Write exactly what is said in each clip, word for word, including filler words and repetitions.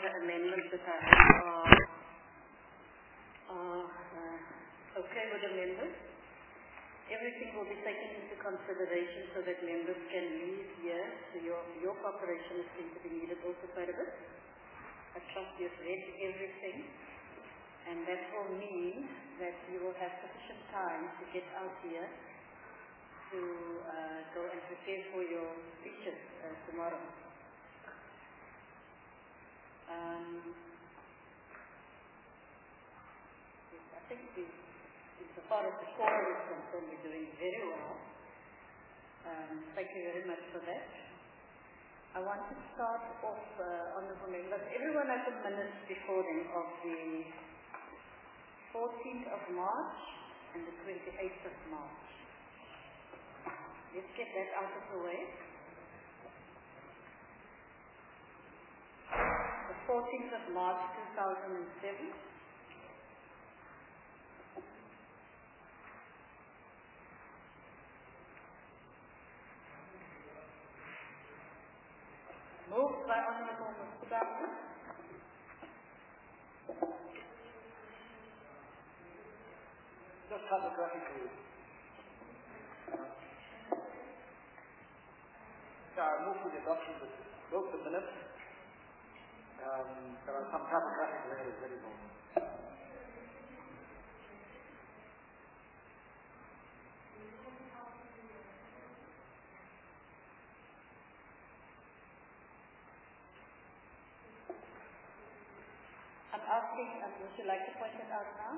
other amendments that I have are, are uh, okay with the members. Everything will be taken into consideration so that members can leave here. So your, your cooperation is going to be needed also quite a bit. I trust you've read everything, and that will mean that you will have sufficient time to get out here to uh, go and prepare for your speeches uh, tomorrow. Um, I think we, so far as the forum is concerned, we're doing very well. Um, thank you very much for that. I want to start off, uh, honourable members. Everyone has a minute before them of the fourteenth of March and the twenty-eighth of March. Let's get that out of the way. The fourteenth of March two thousand seven. Moved by Honourable Mustafa. Just telegraphically. Yeah, I move to the adoption of both the minutes. Um, there are some typographic errors very low. I'm asking, uh, would you like to point it out now?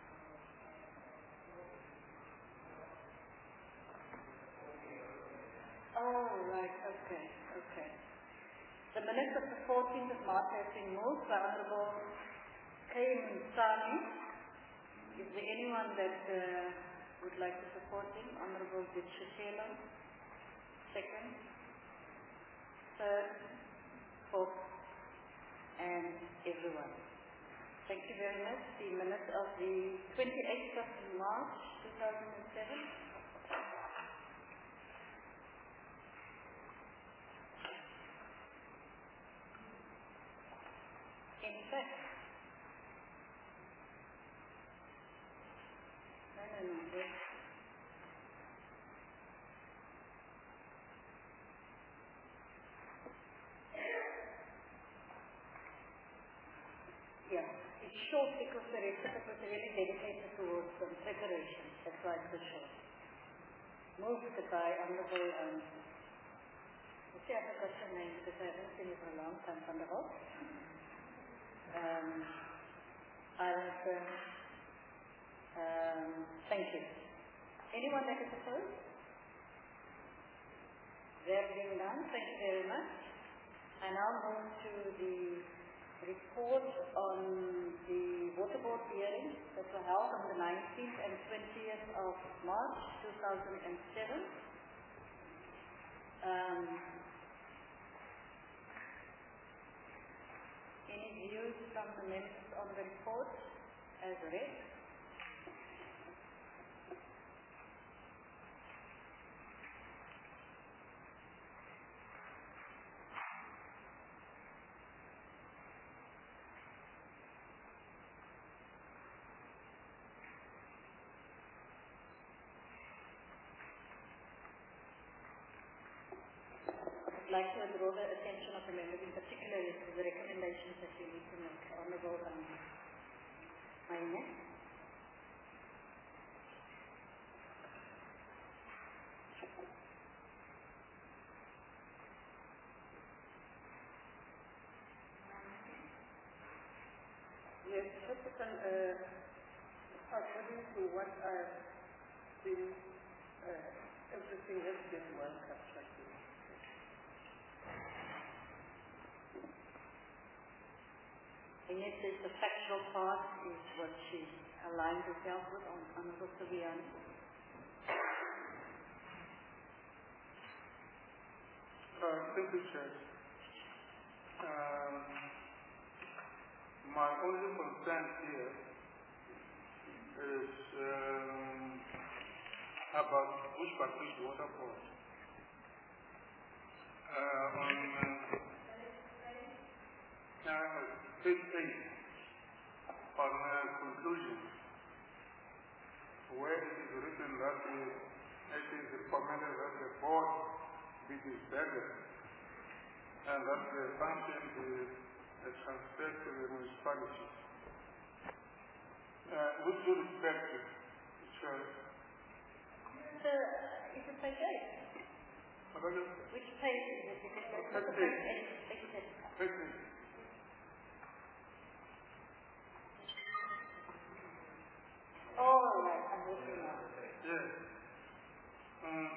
Oh, right, okay, okay. The minutes of the fourteenth of March has been moved by Honourable K. Msami. Is there anyone that uh, would like to support him? Honourable Ditchitelo. Second, third, fourth, and everyone. Thank you very much. The minutes of the twenty-eighth of March two thousand seven. In fact, no, no, no. Wait. Yeah, it's short because the rest of it was really dedicated towards um, preparation. That's why it's so short. Moved by Honourable, um, let's see, I forgot your name because I haven't seen you for a long time, Van der Hof. Um, I'll, uh, um, thank you. Anyone that is opposed? There being done, thank you very much. I now move to the report on the water board hearings that were held on the nineteenth and twentieth of March two thousand seven. Um, any views from the members on the report as read? I'd like to draw the attention of the members, in particular to the recommendations that you need to make. Honourable um, Maine. Yes, just a second, uh, according to what I've seen, uh, everything has been well constructed. And yet there's the factual part is what she aligned herself with on Honourable Saviani. Uh, thank you, Chair. Um, my only concern here is um, about Bush Patrick Water Board. Uh, on uh, uh, page eight, on uh, conclusions, where it is written that uh, it is recommended that the board be disbanded and that the function be uh, transferred to the municipality. Uh, with due respect, Chair. The, is it page eight? Which page is it? Is it Page page eight. eight? Page eight. Page eight. Oh, right, I'm looking now. Yes. Um,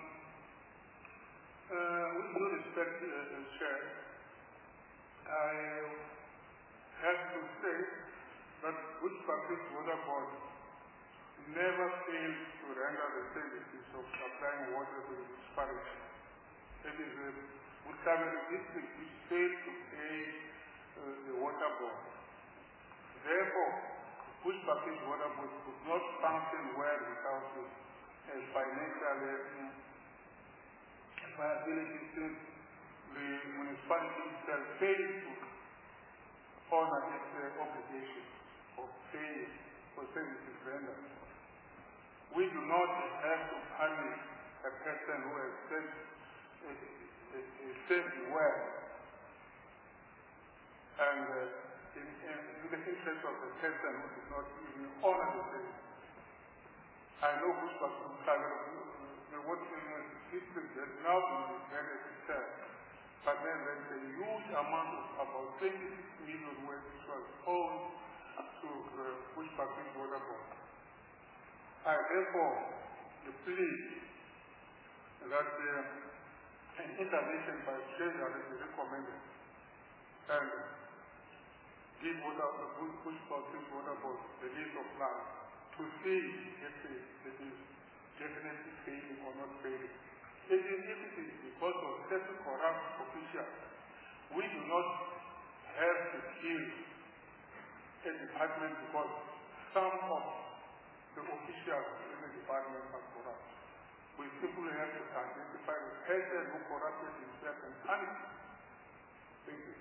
uh, with due respect, uh, Chair, I have to say that Bush Public Water Board never failed to render the services of supplying water to the municipality. It is the Butamel district which failed to pay uh, the water board. Therefore, Bush Public Water Board could not function well without a uh, financial uh, viability since the municipality itself failed to honor its uh, obligation of paying for services rendered. We do not have to punish a person who has served, uh, uh, uh, served well and uh, in, in, in the interest of the person who did not even honor the service. I know Bush Public the water district has now been very itself, but then there is a huge amount of about twenty-six million which was owed to the Bush Public Water Board. I therefore plead that uh, an intervention by Treasury is recommended and give water, the Bush Public Water Board the list of plans to see if it is definitely failing or not failing. Even if it is because of certain corrupt officials, we do not have to kill a department because some of the officials in the department are corrupt. We simply have to identify the person who corrupted himself and punish him. Thank you.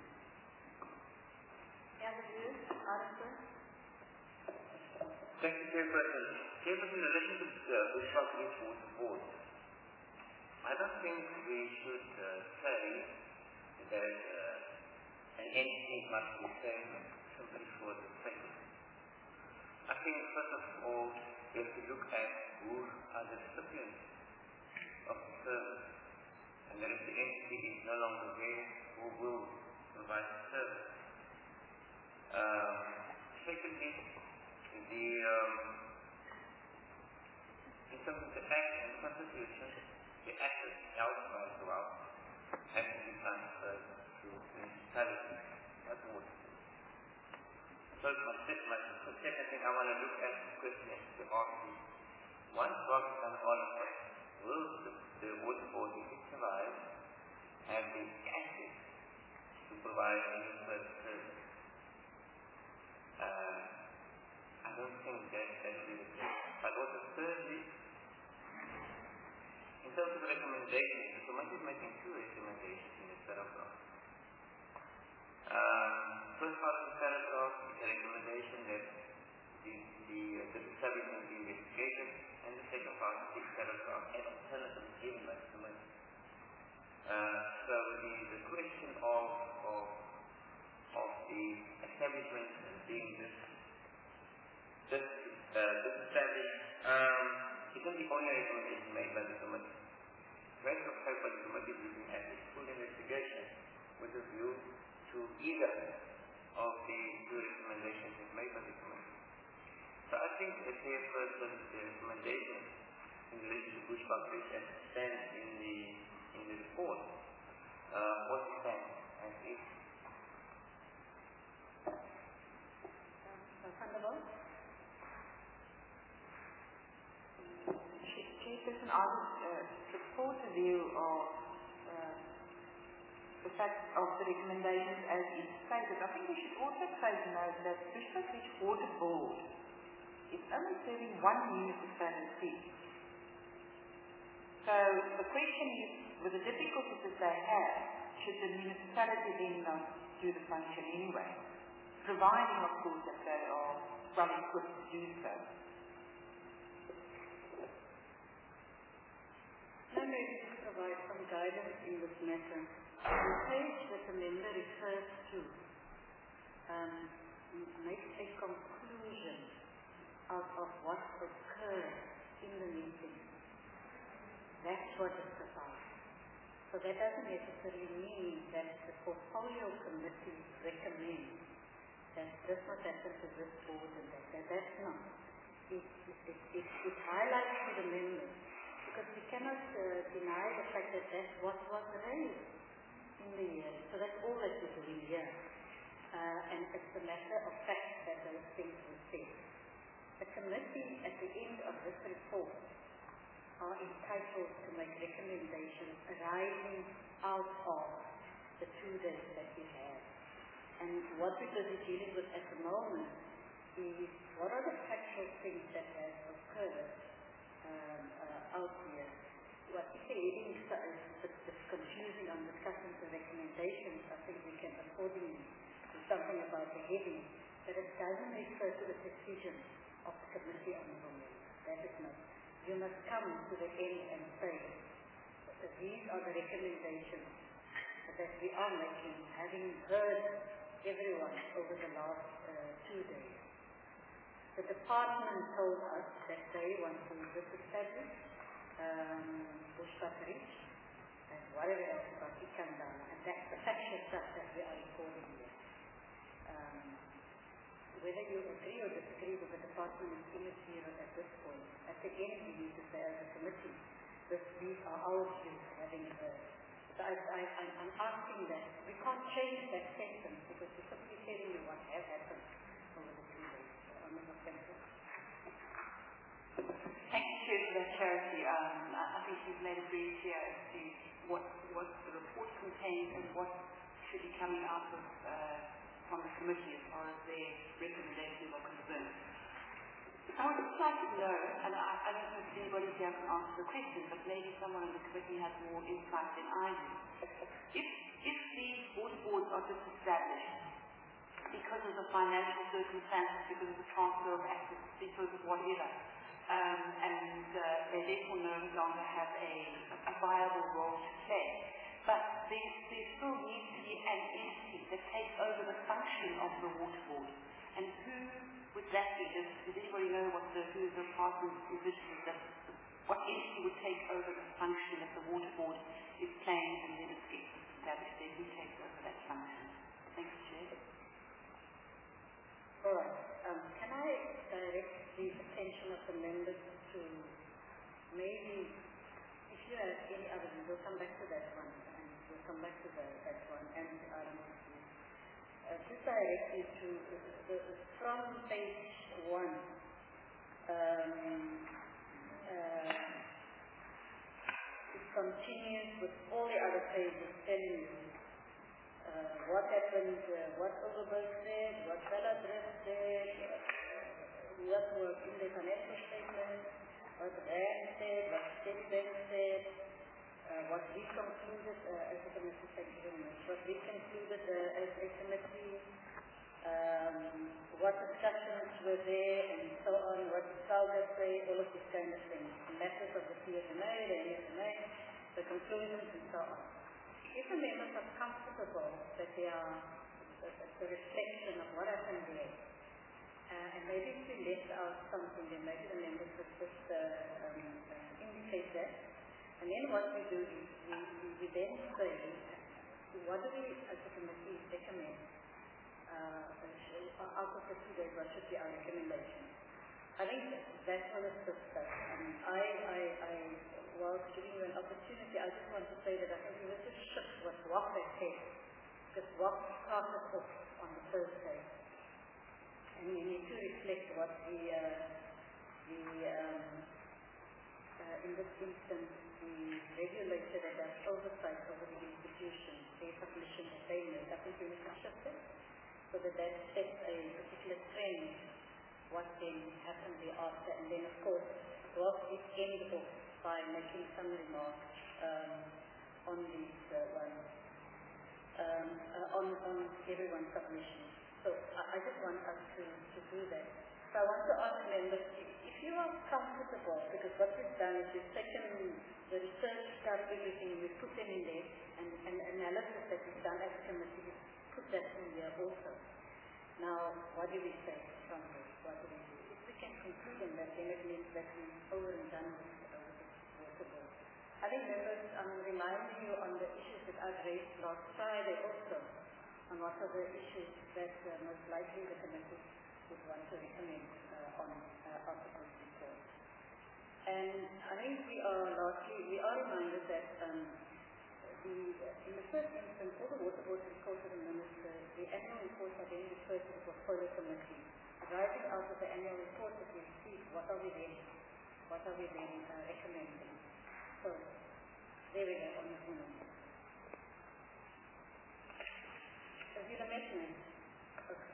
Any other views? Answer? Thank you, Chairperson. Chairperson, in relation to the Bush Public Water Board, I don't think we should uh, say that uh, an entity must be saved simply for the sake. I think, first of all, we have to look at who are the recipients of the service. And that if the entity is no longer there, who will provide the service. Um, secondly, the, um, in terms of the Act and the Constitution, the assets outside the route have to be transferred to municipalities, not water. So my, my, the second thing I want to look at the question is to ask you, once rock is done all of it, will the, the water board be survive have the assets to provide any further service? Uh, I don't think that that will be the case. But also thirdly, in terms of recommendations, the committee is making two recommendations in this paragraph. Um, first part of the paragraph is a recommendation that the, the, uh, the establishment be investigated, and the second part of this paragraph, an alternative is given by the committee. Uh, so the, the question of, of, of the establishment and being this, this, uh, this established, um, isn't the only recommendation made by the committee. The rest of the by the committee is looking at this full investigation with a view to either of the two recommendations made by the committee. So I think a fair person, the recommendation in relation to Bush Public as it stands in the in the report, uh, what it stands as is. Thunderbolt? Chairperson, I would uh, support the view of uh, the fact of the recommendations as it stated. I think we should also take note that Bush Public Water Board is only serving one municipality. So the question is, with the difficulties that they have, should the municipality then not do the function anyway? providing, of course, that they are well equipped to do so. Let me just provide some guidance in this matter. The page that the member refers to um, makes a conclusion out of what occurred in the meeting. That's what it provides. So that doesn't necessarily mean that the portfolio committee recommends that this must happen to this board and that. that that's not. It, it, it, it highlights to the members, because we cannot uh, deny the fact that that's what was raised in the year. So that's all that we're doing here. Uh, and it's a matter of fact that those things were said. The committee at the end of this report are entitled to make recommendations arising out of the two days that we have. And what we're busy dealing with at the moment is what are the factual things that have occurred um, uh, out here. What if the heading is it's confusing on discussing the recommendations, I think we can accordingly do something about the heading, but it doesn't refer to the decision of the Committee on Women. That is not. You must come to the end and say, these are the recommendations that we are making, having heard everyone over the last uh, two days. The department told us that they want to disestablish um, Bushbuck Ridge and whatever else about Ikandala, and that's the factual stuff that we are recording here. Um, whether you agree or disagree with the department is immaterial at this point. At the end, we need to say as a committee, this, these are our views having heard. So I, I, I'm, I'm asking that. We can't change that sentence because we're simply telling you what has happened over the two days. So I'm not going to. Thank you, Chair, for that clarity. Um, I think you've made it very clear as to what, what the report contains and what should be coming out of uh, from the committee as far as their recommendations are concerned. I would just like to know, and I, I don't know if anybody here can answer the question, but maybe someone in the committee has more insight than I do. If, if these water boards are disestablished because of the financial circumstances, because of the transfer of assets, because of whatever, um, and uh, they therefore no longer have a, a viable role to play, but there, there still needs to be an entity that takes over the function of the water board. And who would that be? Does, does anybody know what the, who the department envisages that, what entity would take over the function that the water board is playing and then it gets established there? Who takes over that function? Thank you, Chair. All right. Um, can I direct the attention of the members to maybe, if you have any other, we'll come back to that one, and we'll come back to the, that one, and um, uh, just direct you to the, the, from page one. Um, uh, it continues with all the other pages telling you uh, what happened, uh, what Overberg said, what Belladrift said, uh, what was in the financial statement, what Rand said, what Steadbank said, uh, what we concluded uh, as a committee, thank you very much, what we concluded uh, as a committee, um, what discussions were there, and so on, what did Calder say, all of these kind of things, the matters of the P S M A, the N S M A, the conclusions, and so on. If the members are comfortable that they are the reflection of what happened there, uh, and maybe if we left out something, then maybe the members would just uh, um, uh, indicate that. And then what we do is we, we, we then say, what do we as a committee recommend? Uh, out of the two days, what should be our recommendation? I think that's what it's discussed. I mean, I, I, I was giving you an opportunity. I just want to say that I think we were just shift what W A P has said, because W A P started off on the first day. And we need to reflect what the, uh, the um, uh, in this instance, the regulator that has oversight over the institution, their submission that they made. I think we need to shift it so that that sets a particular trend, what then happened thereafter. And then, of course, W A P is ended off by making some remarks um, on these uh, ones, um, uh, on, on everyone's submission. So I, I just want us to, to do that. So I want to ask members, if, if you are comfortable, because what we've done is we've taken the research stuff, everything, we put them in there, and, and analysis that we've done as a committee, we put that in there also. Now, what do we say from this? What do we do? If we can conclude on that, then it means that we're over and done with, uh, with this water board. I think members, I'm reminding you on the issues that I've raised last Friday also, on what are the issues that uh, most likely the committee would want to recommend uh, on uh, articles report. And I think we are lastly, we are reminded that um, the, uh, in the first instance, all the water boards report to the minister, the annual reports are then referred to the portfolio committee. Arising out of the annual report that we receive, what are we then, what are we then uh, recommending? So, there we go on the women. Have you met me? Okay.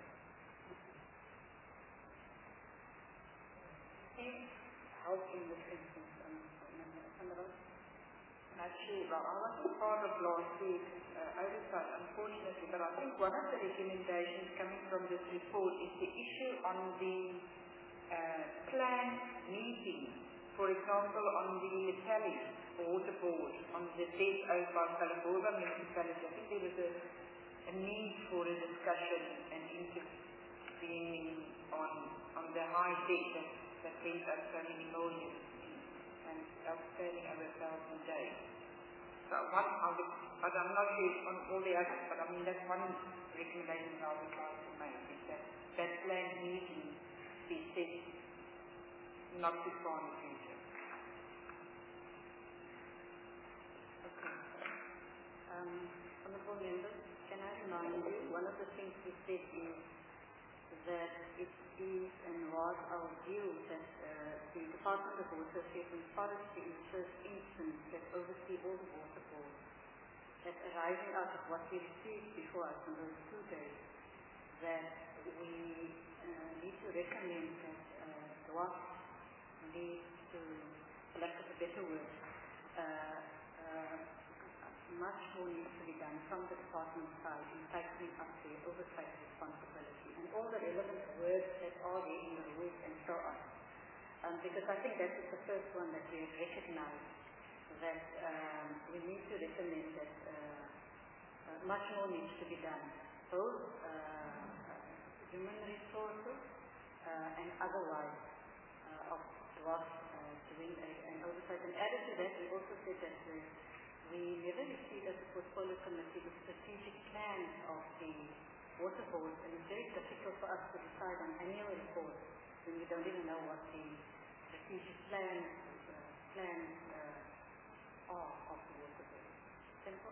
Please help in this instance, um, Sandra. Actually, well, I wasn't part of last week's uh, oversight, unfortunately, but I think one of the recommendations coming from this report is the issue on the uh, planned meeting, for example, on the Tally water board, on the debt owed by Phalaborwa municipality. I think there was a, a need for a discussion and intervening on, on the high debt that, that went up so many million and outstanding over a thousand days. So one of the, but I'm not sure on all the others, but I mean that's one recommendation I would like to make, is that that planned meeting be set not too far in the future. Okay. Um, honorable members, can I remind you, one of the things we said is that it is and was our view that uh, the Department of Water, Safety and Forestry in the first instance that oversee all the water boards, that arising out of what we received before us on those two days, that we uh, need to recommend that uh, draft leads to, for lack of a better word, uh, uh, much more needs to be done from the department side in tightening up the oversight responsibility and all the relevant words that are there in the rules and so on. Um, because I think that is the first one that we have recognized, that um, we need to recommend that uh, uh, much more needs to be done, both uh, human resources uh, and otherwise uh, of what uh, doing a, an oversight. And added to that, we also said that uh, we never received as a portfolio committee the strategic plans of the water boards, and it's very difficult for us to decide on annual reports when we don't even know what the strategic plans, uh, plans uh, are of the water board. Simple?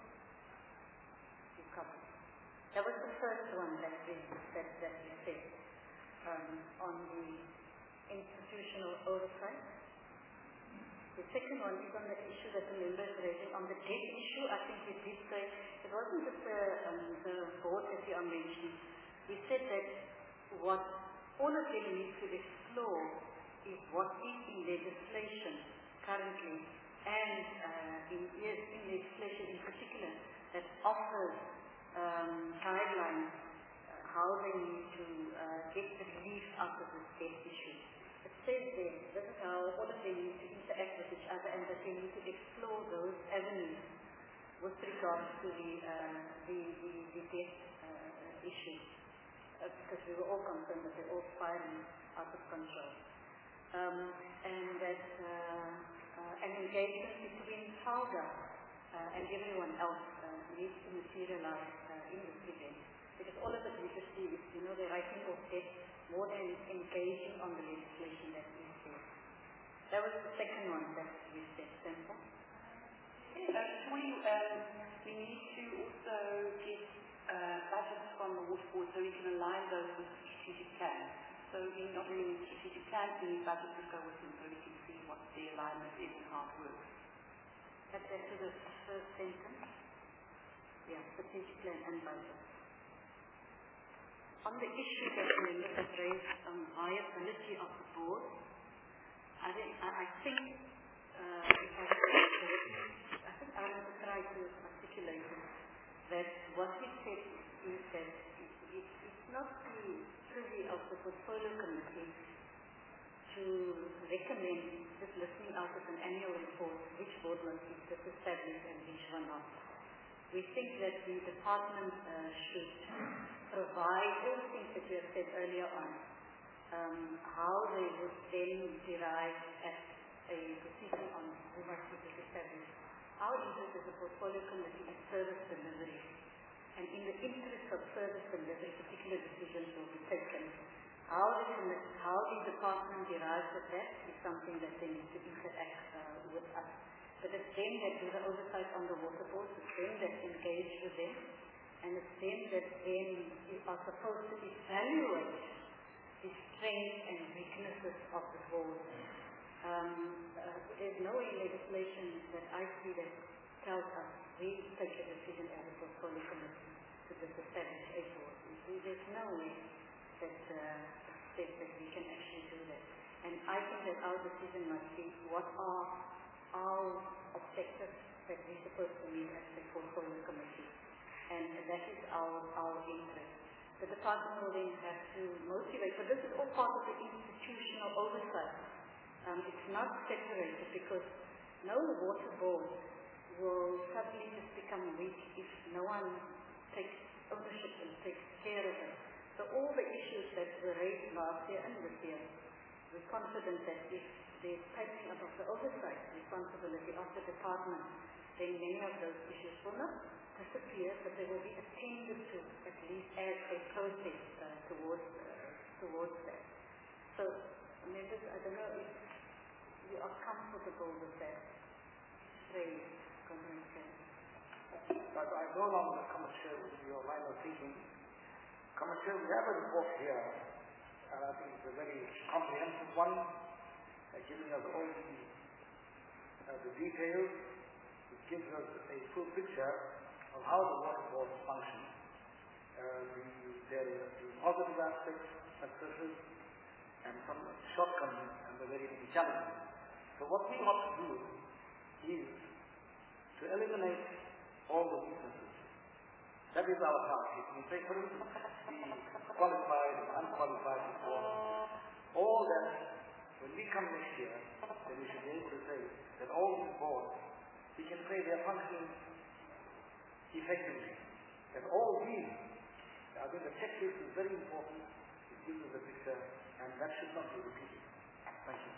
You covered. That was the first one that we, that, that we said um, on the institutional oversight. The second one is on the issue that the members raising on the debt issue. I think we did say it wasn't just the, um, the board that you are mentioning. We said that what all of them need to explore is what is in legislation currently and uh, in, yes, in legislation in particular that offers um, guidelines uh, how they need to uh, get the relief out of this debt issue. It says there, this is how all of them need to interact with each other and that they need to explore those avenues with regards to the, uh, the, the, the debt uh, issue. Uh, because we were all concerned that they're all spiraling out of control. Um, and that uh, uh, an engagement between FALGA uh, and everyone else uh, needs to materialize uh, in this event. Because all of it we just see is, you know, they're writing off debt more than engaging on the legislation that we said. That was the second one that we said. Simple. Yes, uh, we, um, we need to also get uh, budgets from the water board so we can align those with the strategic plan. So we not only need strategic plans, we need budgets to go with them so we can see what the alignment is and how it works. That's actually the first sentence. Yeah, strategic plan and budget. On the issue that the members have raised on viability of the board, I think, I, I think, uh, if I, I think I want to try to articulate it, that what we said is that it, it, it's not portfolio committee to recommend, just listening out of an annual report, which board must be disestablished and which one not. We think that the department uh, should provide all the things that you have said earlier on, um, how they would then derive at a decision on who must be disestablished. Our interest as a portfolio committee is service delivery. And in the interest of service delivery, particular decisions will be taken. How the, how the department derives at that is something that they need to interact uh, with us. But it's them that do the oversight on the water board, it's them that engage with them, and it's them that then are supposed to evaluate the strengths and weaknesses of the board. Um, uh, there's no legislation that I see that tells us we take a decision as a portfolio committee to disestablish a board. There's no way that uh, says that we can actually do that. And I think that our decision must be what are our objectives that we're supposed to meet as a portfolio committee. And that is our, our interest. The department will then have to motivate, but this is all part of the institutional oversight. Um, it's not separated because no water board will suddenly just become weak if no one takes ownership and takes care of it. So all the issues that were raised last year and this year, we're confident that if there's taking up of the oversight responsibility of the department, then many of those issues will not disappear, but they will be attended to at least as a process uh, towards, uh, towards that. So, members, I don't know if you are comfortable with that phrase, communication. But I no longer come and share with your line of thinking. Come and share, we have a report here, and I think it's a very comprehensive one, uh, giving us all the, uh, the details. It gives us a full picture of how the water board functions. Uh, the, there are the positive aspects, successes, and some shortcomings, and the very many challenges. So what we want to do is to eliminate all the weaknesses. That is our task. If we take, for instance, the qualified and unqualified before, all that, when we come next year, then we should be able to say that all these boards, we can say they are functioning effectively. That all these, I think the checklist is very important. It gives us a picture, and that should not be repeated. Thank you.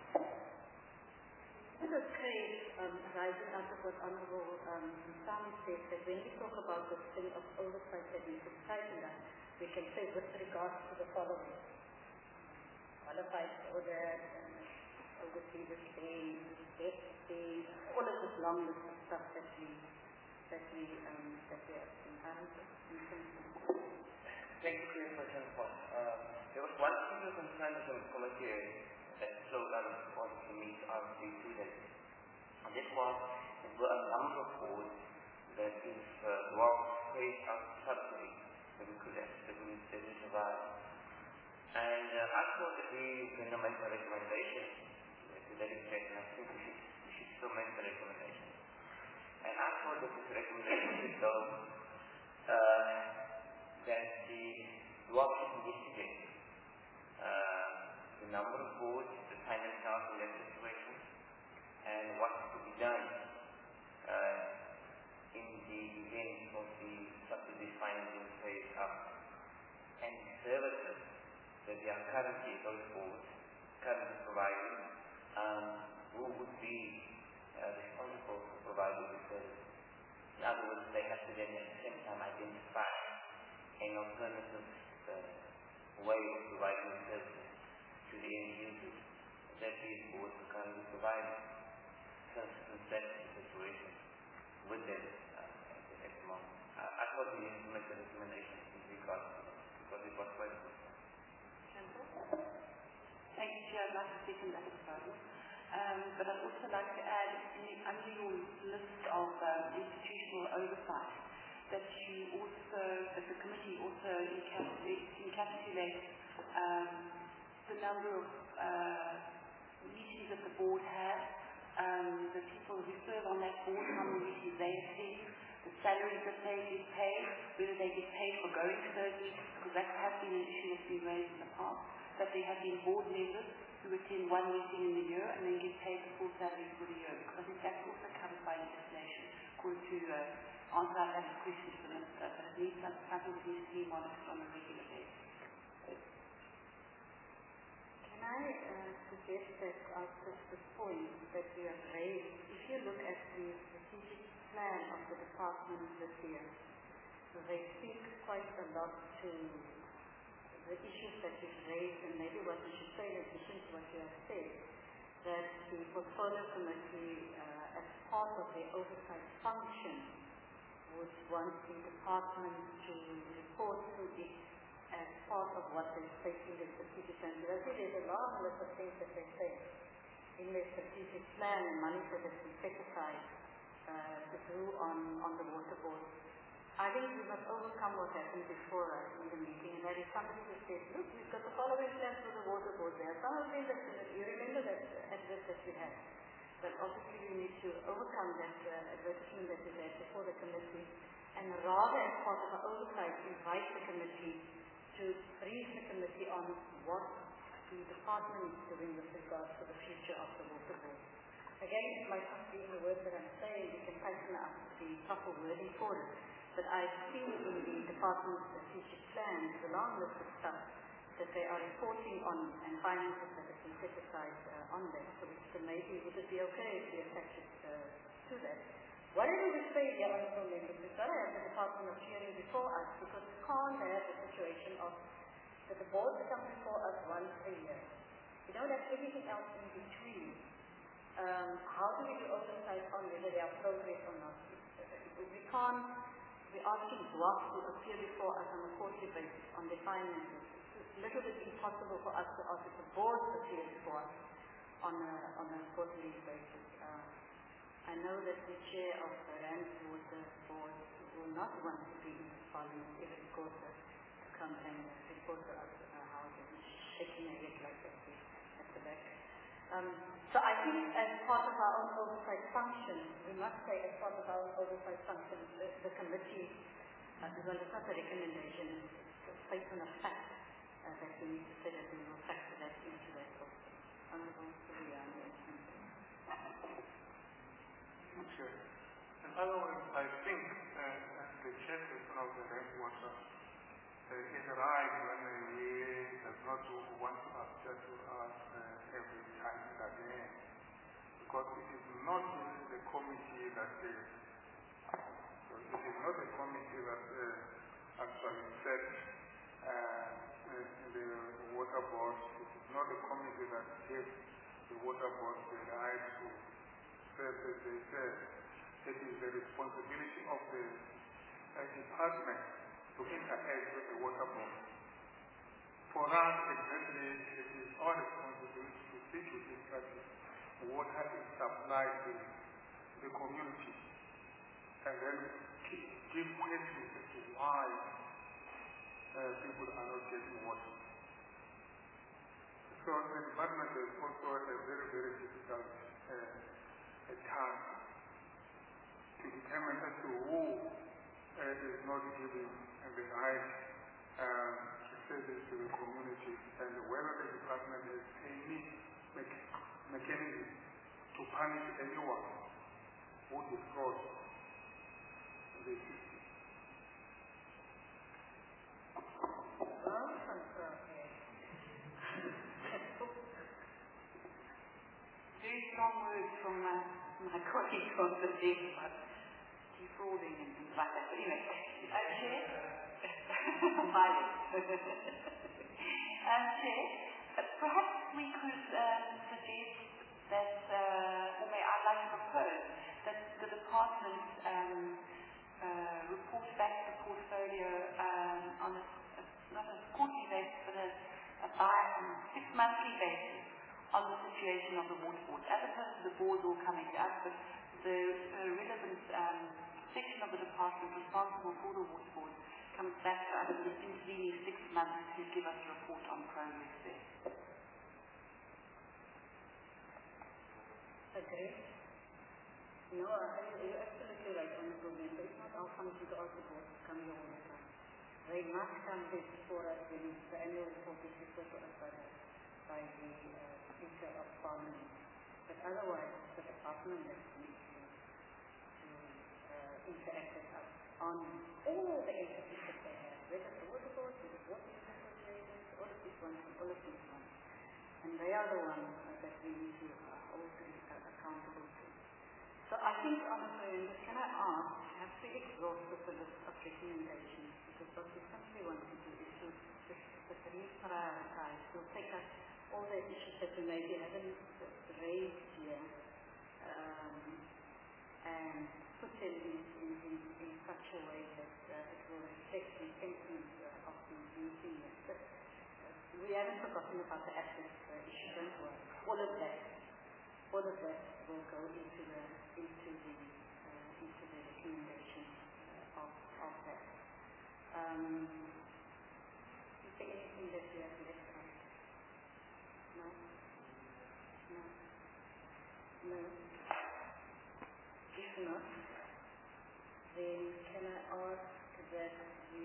This is case um, rising out of what Honorable um, Sami said, that when we talk about this thing of oversight that we should tighten that, we can say with regards to the following. Qualified audit, uh, oversee the thing, the all of this long list of stuff that we that we um, that we have been answered. Thank you for your question. Uh, there was one single concern from the committee that slowed down was to meet our three students. And this was there were a number of boards that if uh, dwarf paid out subsidy, that we could actually they would survive. And uh, I thought that we were going to make a recommendation to the legislature, and I think we should, we should still make the recommendation. And I thought that this recommendation should go uh, that the dwarf should investigate uh, the number of boards, the finance house in that situation, and what could be done uh, in the event of the subsidy financing phase up, and services that they are currently, those boards, currently providing, um, who would be uh, responsible for providing the services. In other words, they have to then at the same time identify an alternative uh, way of providing the services to the end users that these boards are currently providing. Since that's the situation with them uh, at the moment. Uh, I thought we need to make a recommendation in regard to that because it was quite good. Thank you, Chair. I'd like to second that proposal. Um, but I'd also like to add in, under your list of um, institutional oversight that you also, that the committee also encapsulates um, the number of uh, meetings that the board has, um, the people who serve on that board, how many meetings they attend, the salaries that they get paid, whether they get paid for going to those meetings, because that has been an issue that's been raised in the past. that there have been board members who attend one meeting in the year and then get paid the full salary for the year. Because I think that's also covered by legislation. According to uh, answer our other questions for the minister, but it needs some, something that needs to be monitored on a regular basis. Can I uh, suggest that after the point that you have raised, if you look at the strategic plan of the department this year, they speak quite a lot to the issues that you've raised, and maybe what you should say in addition to what you have said, that the portfolio committee, uh, as part of their oversight function, would want the department to report to it as part of what they state in their strategic plan. Because I think there's a long list of things that they say in their strategic plan and money that has been set aside uh, to do on, on the water board. I think we must overcome what happened before us in the meeting, and that is somebody who said, look, we've got the following plans for the water board there. Some of them that you remember that advert that we had. But obviously we need to overcome that uh, advertisement that we had before the committee, and rather as part of our oversight invite the committee to brief the committee on what the department is doing with regards to the future of the water board. Again, it might not be in the words that I'm saying, we can tighten up the proper wording for it. But I've seen in the department's strategic plans a long list of stuff that they are reporting on and finances that have been set aside uh, on that. So so maybe would it be okay if we attach it uh, to that? Whatever we say, dear honourable members, we've got to have the department appearing before us, because we can't have a situation of that the board comes before us once a year. We don't have anything else in between. Um, how do we do oversight on whether they are progress or not? We can't. We're asking B W A C to appear before us on a quarterly basis on their finances. It's a little bit impossible for us to ask if the board appears before us on a, on a quarterly basis. Uh, I know that the chair of the Rand Water Board will not want to be in the parliament every quarter to come and report to us uh, how it is shaking a head like that at the back. Um, so I think as part of our own oversight function, we must say as part of our own oversight function, the, the committee, uh, well, it's not a recommendation, it's a statement of fact uh, that we need to say that we will factor that into that also. Honourable Suriani. Sure. In other words, I think uh, the chairperson of the Rand Water uh, is right when he does not want to appear to us uh, every time and again, because it is not the committee that is, so it is not the committee that uh, actually sets uh, the water board. It is not the committee that gives the water board the right to say as they say. It is the responsibility of the uh, department to interact with the water board. For us, exactly, it is our responsibility to see to it that water is supplied to the community, and then give questions as to why uh, people are not getting water. So the department is also a very, very difficult uh, task to determine as to who uh, is not giving uh, the right um, service to the community, and whether the department has any me- mechanism to punish anyone who destroys the system. Very strong words from uh, my colleague on the day about defrauding and things like that. But anyway, uh, Chair? Smiling. um, Chair, uh, perhaps we could um, suggest that, uh, or may I like to propose, that the department um, uh, report back the portfolio um, on a, a, not a quarterly basis, but a, a bi six-monthly basis on the situation of the water board, as opposed to the board all coming to us, but the uh, relevant um, section of the department responsible for the water board comes back to us in the intervening six months to give us a report on progress there. Agree? No, you're absolutely right, Honourable Member. It's not our function to ask the board to come here all the time. they must come before us when the annual report is referred to us by the, by the uh, Speaker of Parliament. But otherwise, the department that needs to, to uh, interact with us on all the entities that they have, whether the water board, whether the water associations, all of these ones, and all of these ones. And they are the ones uh, that we need to uh, hold uh, accountable to. So I think, honestly, can I ask, have to exhaust the list of recommendations, because what we simply want to do is to just to reprioritize, to take up all the issues that we maybe haven't raised here, um, and put them in, in, in, in such a way that uh, it will reflect the sentiment uh, of the meeting. But uh, we haven't forgotten about the access uh, issue, don't worry. All of that, all of that will go into the into the uh, into the recommendation uh, of of that. Um, is there anything that you have left out? No? No? No? If not, then can I ask that we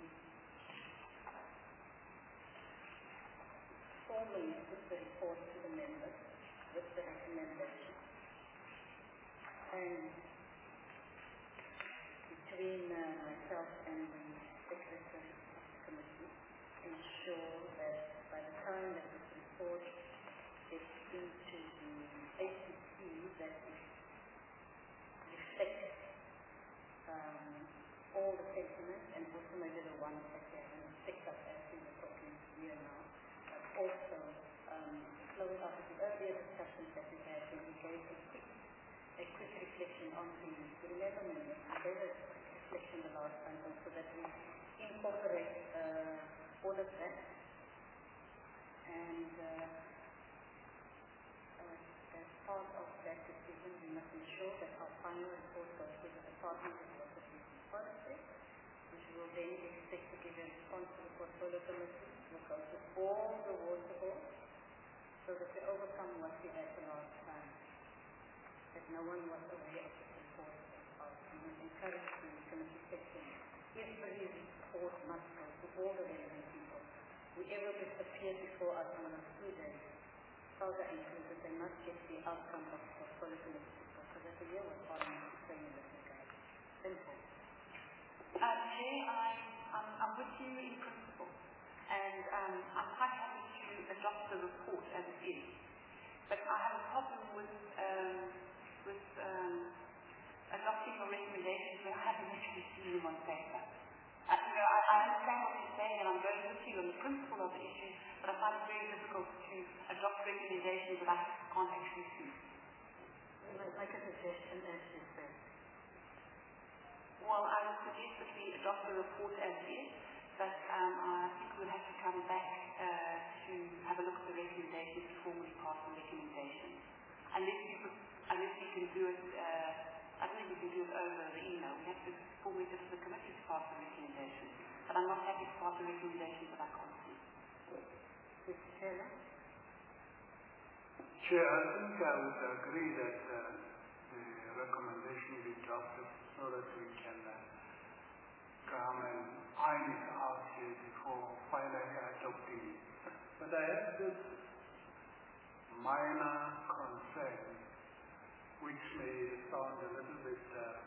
formally put the report to the members with the recommendation, and between uh, myself and the secretary of the committee, ensure that by the time that this report gets into the A C C, that it reflects um, all the sentiments, and also maybe the ones that they haven't picked up as we were talking here now, but also um, close out the earlier discussions that we had when we gave a quick, a quick reflection on the eleven minutes. We gave a reflection the last time also, that we incorporate uh, all of that, and uh, uh, as part of that decision, we must ensure that our final report goes to the Department of Water Treatment Policy, which will then expect to give a response to the Portfolio Committee, will go to all the water boards, so that we overcome what we had the last time, that no one was aware of the report of, and we encourage the committee section. Every report must go to all the relevant people. Whoever disappeared before us on those two days, further included, they must get the outcome of the Portfolio Committee report, so that the year was Parliament is saying in this regard. Simple. Uh, Chair, I, I'm, I'm with you in principle, and um, I'm quite happy to adopt the report as it is. But I have a problem with um, with um, adopting a recommendation where I haven't actually seen them on paper. Uh, you know, I, I understand what you're saying, and I'm very with you on the principle of the issue, but I find it very difficult to adopt recommendations that I can't actually see. You might make a suggestion as you say. Well, I would suggest that we adopt the report as is, but um, I think we'll have to come back uh, to have a look at the recommendations before we pass the recommendations. Unless we, could, unless we can do it, uh, I don't think we can do it over the email. We have to formally get to the committee to pass the recommendations. But I'm not happy to pass the recommendations that I can't see. Mister Taylor? Chair, I think I would agree that uh, the recommendation be drafted so that we can uh, come and iron it out here before finally adopting it. But I have this minor concern, which may sound a little bit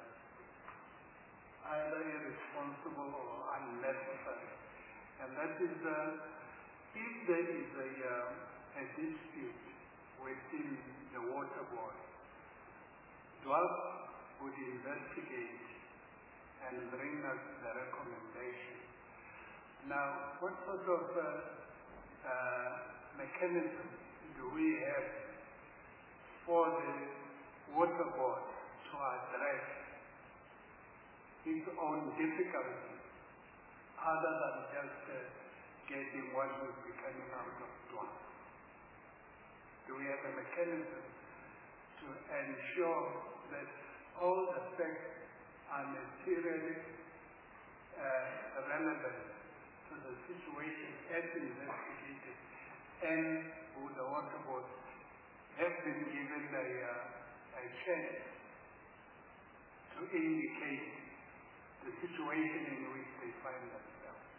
uh, either irresponsible or unnecessary, and that is uh, if there is a, uh, a dispute within the water board, D W A P would investigate and bring us the recommendation. Now, what sort of uh, uh, mechanism do we have for the water board to address its own difficulties, other than just uh, getting what would be coming out of D W A P? Do we have a mechanism to ensure that all the facts are materially uh, relevant to the situation as investigated, and would the water board have been given a, uh, a chance to indicate the situation in which they find themselves?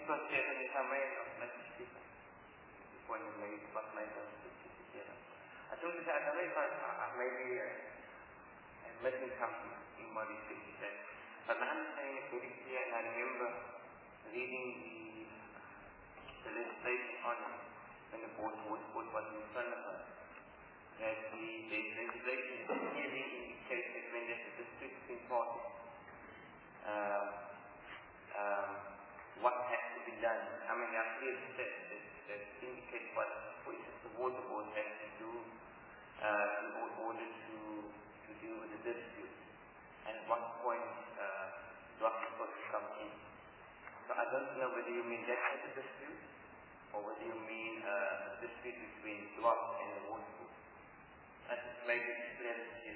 because Chairman, if I may, Mister Speaker, the point you made about my constitution, I think that I may have maybe a missing something in what he said. But my understanding is very clear, and I remember reading the, the legislation on it when the board, board, board was in front of us, that the, the legislation clearly indicates that when there's a dispute between parties, um, um, what has to be done. I mean, there are clear steps that, that indicate what, for instance, the water board has to do uh, in order to, to deal with the dispute, and at what point uh, DWAP is supposed to come in. So I don't know whether you mean that kind of dispute, or whether you mean uh, a dispute between DWAP and the water board. That is maybe clear to see.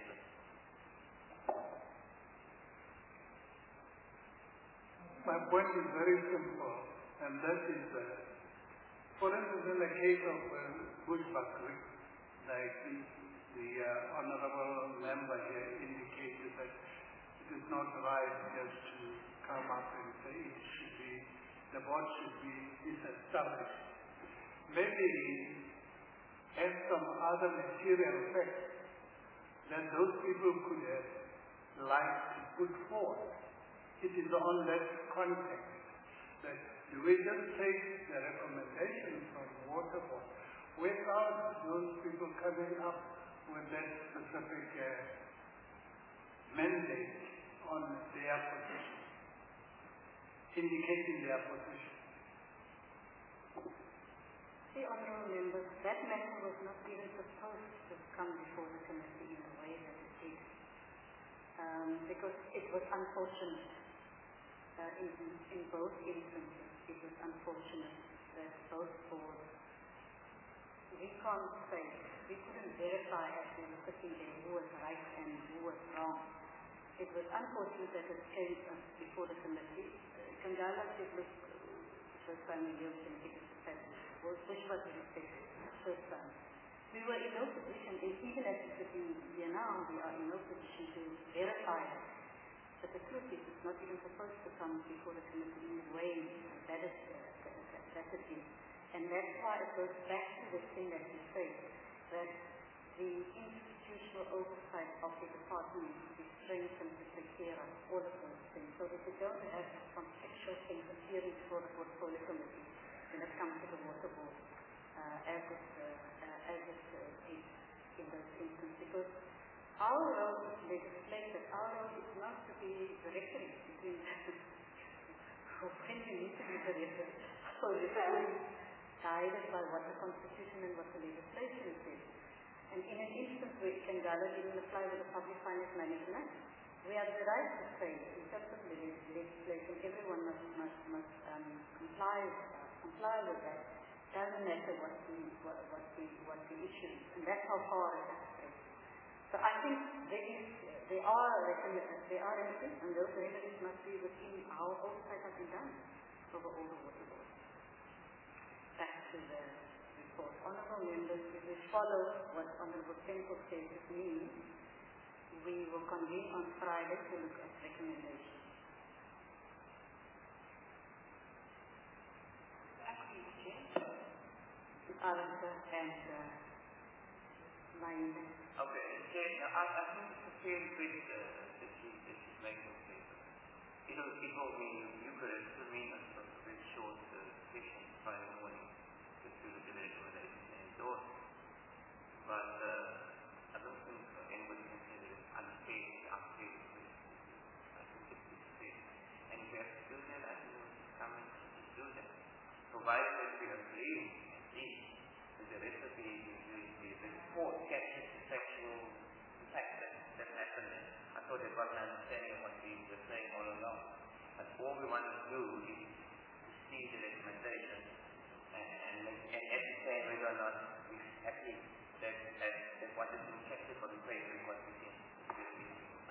My point is very simple, and that is, uh, for instance, in the case of uh, Bushbuckering, like the, the uh, honorable member here indicated that it is not right just to come up and say it should be, the board should be disestablished. Maybe have some other material facts that those people could have liked to put forward. It is on that context that we just take the recommendation from Water Board without those people coming up with that specific uh, mandate on their position, indicating their position. See, honourable members, that matter was not even supposed to come before the committee in the way that it did, um, because it was unfortunate. Uh, in, in both instances, it was unfortunate that both boards, we can't say, we couldn't verify as we were sitting there who was right and who was wrong. It was unfortunate that it came before the committee. Uh, Kangala said, look, the first time we used it, it was established. Which was the first time. We were in no position, and even as we're sitting here now, we are in no position to verify it. But the truth is, it's not even supposed to come before the committee in the way that, is, uh, that, that, that it is. And that's why it goes back to the thing that you say, that the institutional oversight of the department needs to be strengthened to take care of all of those things. So that we don't have some sexual things appearing before the portfolio committee when it comes to the water board, uh, as it, uh, uh, as it uh, is in those instances. Because our role is legislative. Our role is not to be the referee between when we need to be the referee. So we are guided by what the Constitution and what the legislation says. And in an instance where Kangala didn't apply with the Public Finance Management Act, we have the right to say, in terms of the legislation, everyone must, must, must um, comply, uh, comply with that. Doesn't matter what the, what, what the, what the issue is. And that's how far it is. So I think there, is, there are there are remedies, and those remedies must be within our oversight has been done over all the water boards. Back to the report. Honourable members, if we follow what Honourable Temple says it means, we will convene on Friday to look at recommendations. Alistair and uh, Linda. Okay, okay. I, I think it's a fair bit uh, that, she, that she's making a paper. It will, it will mean, you could still mean a sort of very short uh, session Friday morning to do the recommendations and endorse. But uh, I don't think anybody can say that it's unfair, unfair. I think it's fair. And if you have to do that, I think we should come and just do that. Provided that we agree, indeed, with the rest of the, the, the, the report captures the sexual impact that, that happened. I thought they got an understanding of what we were saying all along. But all we want to do is to see the recommendation and, and, and ascertain whether or not we're happy that, that, that what has been captured for the paper is what we think is really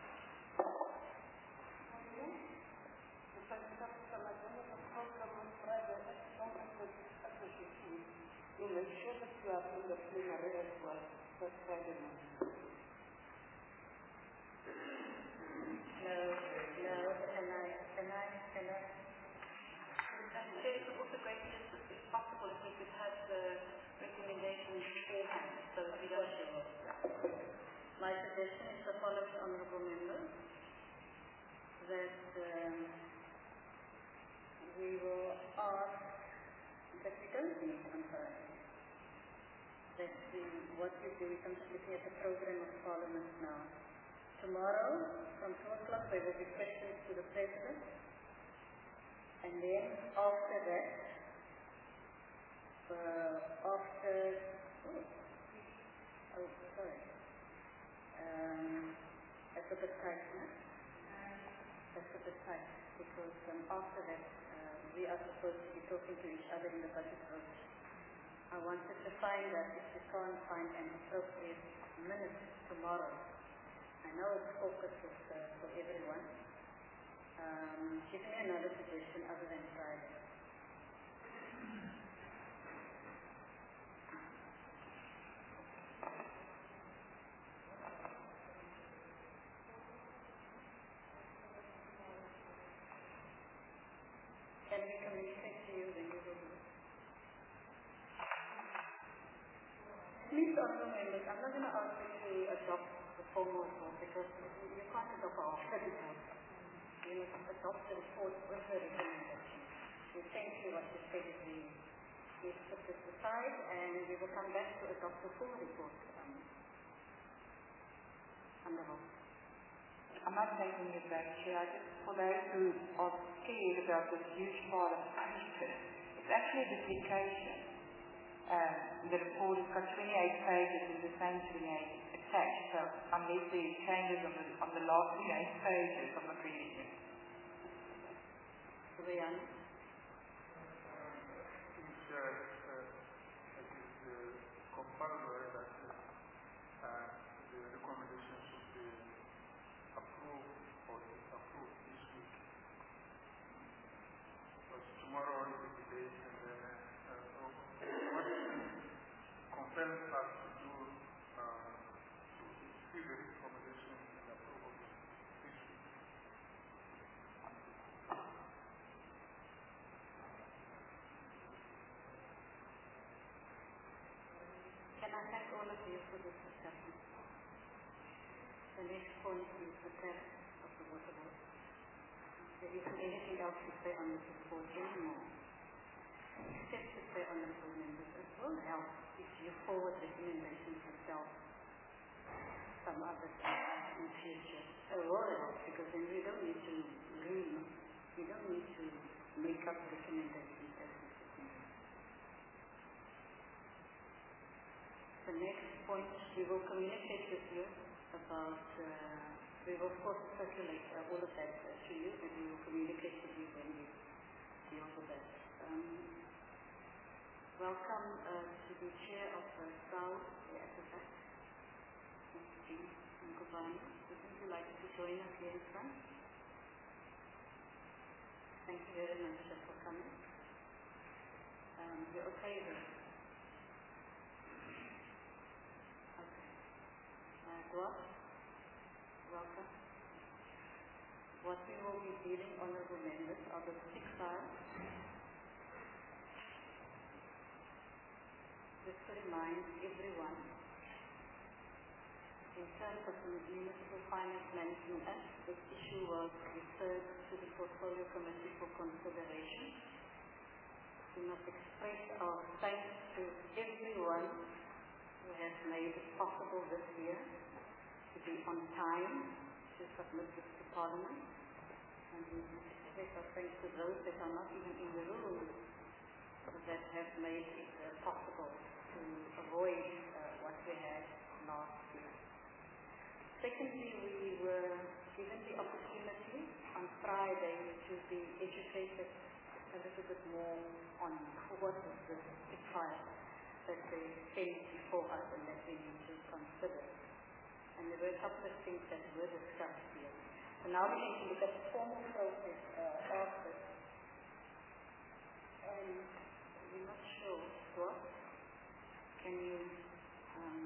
you make sure that you are in the plenary as well. That's Friday morning. No, no, can I, can I, can I? honorable members that um, we will ask that we don't meet on Friday. That we, what we do is I'm just looking at the program of Parliament now. Tomorrow, from two o'clock, there will be questions to the President. And then after that, uh, after, oh, oh sorry, um, that's a bit tight, no? That's a bit tight, because um, after that, uh, we are supposed to be talking to each other in the budget vote. I wanted to find out if we can't find an appropriate minute tomorrow. I know it's focused with, uh, for everyone. Um, give me another suggestion other than Friday. Can we communicate to you when you will do it? Please, honorable members, I'm not going to ask you to adopt the formal report because you can't adopt our report. You must adopt the report with the recommendation. We thank you what you said is we we put this aside and we will come back to adopt the full report. Um, honorable. I'm not taking it back, Chair. Just for those who are scared about this huge part of punishment, it's actually a duplication. Um, the report has got twenty-eight pages with the same twenty-eight attached, so unless there are changes on the, on the last twenty-eight pages of the previous year. Rian. Chair, uh, it is uh, compulsory that uh, the recommendation should be approved or disapproved this week. But tomorrow is the debate and then uh, so what compels us to do uh, to see the recommendation and approval this week. Can I thank all of you for this discussion? The next point is the tariff of the water board. There isn't anything else to say on this report anymore. Except to say, honorable members, it will help if you forward recommendations yourself some other time in the future. It will help because then we don't need to read, we don't need to make up recommendations as we sit. The next point, we will communicate with you about, uh, we will of course circulate uh, all of that uh, to you and we will communicate with you when we deal with that. Um, welcome uh, to the chair of the South, the Africa, Mister James Ngubane. Wouldn't you like to join us here in front? Thank you very much for coming. Um, you're okay with it? What? Welcome. What we will be dealing, honorable members, are the six files. Just to remind everyone, in terms of the Municipal Finance Management Act, this issue was referred to the Portfolio Committee for consideration. We must express our thanks to everyone who has made it possible this year to be on time to submit this to Parliament. And we express our thanks to those that are not even in the room that have made it uh, possible to avoid uh, what we had last year. Secondly, we were given the opportunity on Friday to be educated a little bit more on what is the big file that they came before us and that we need to consider. And there were a couple of things that were discussed here. So now we need to look at the formal process uh, of this. And we're not sure what. Can you, um,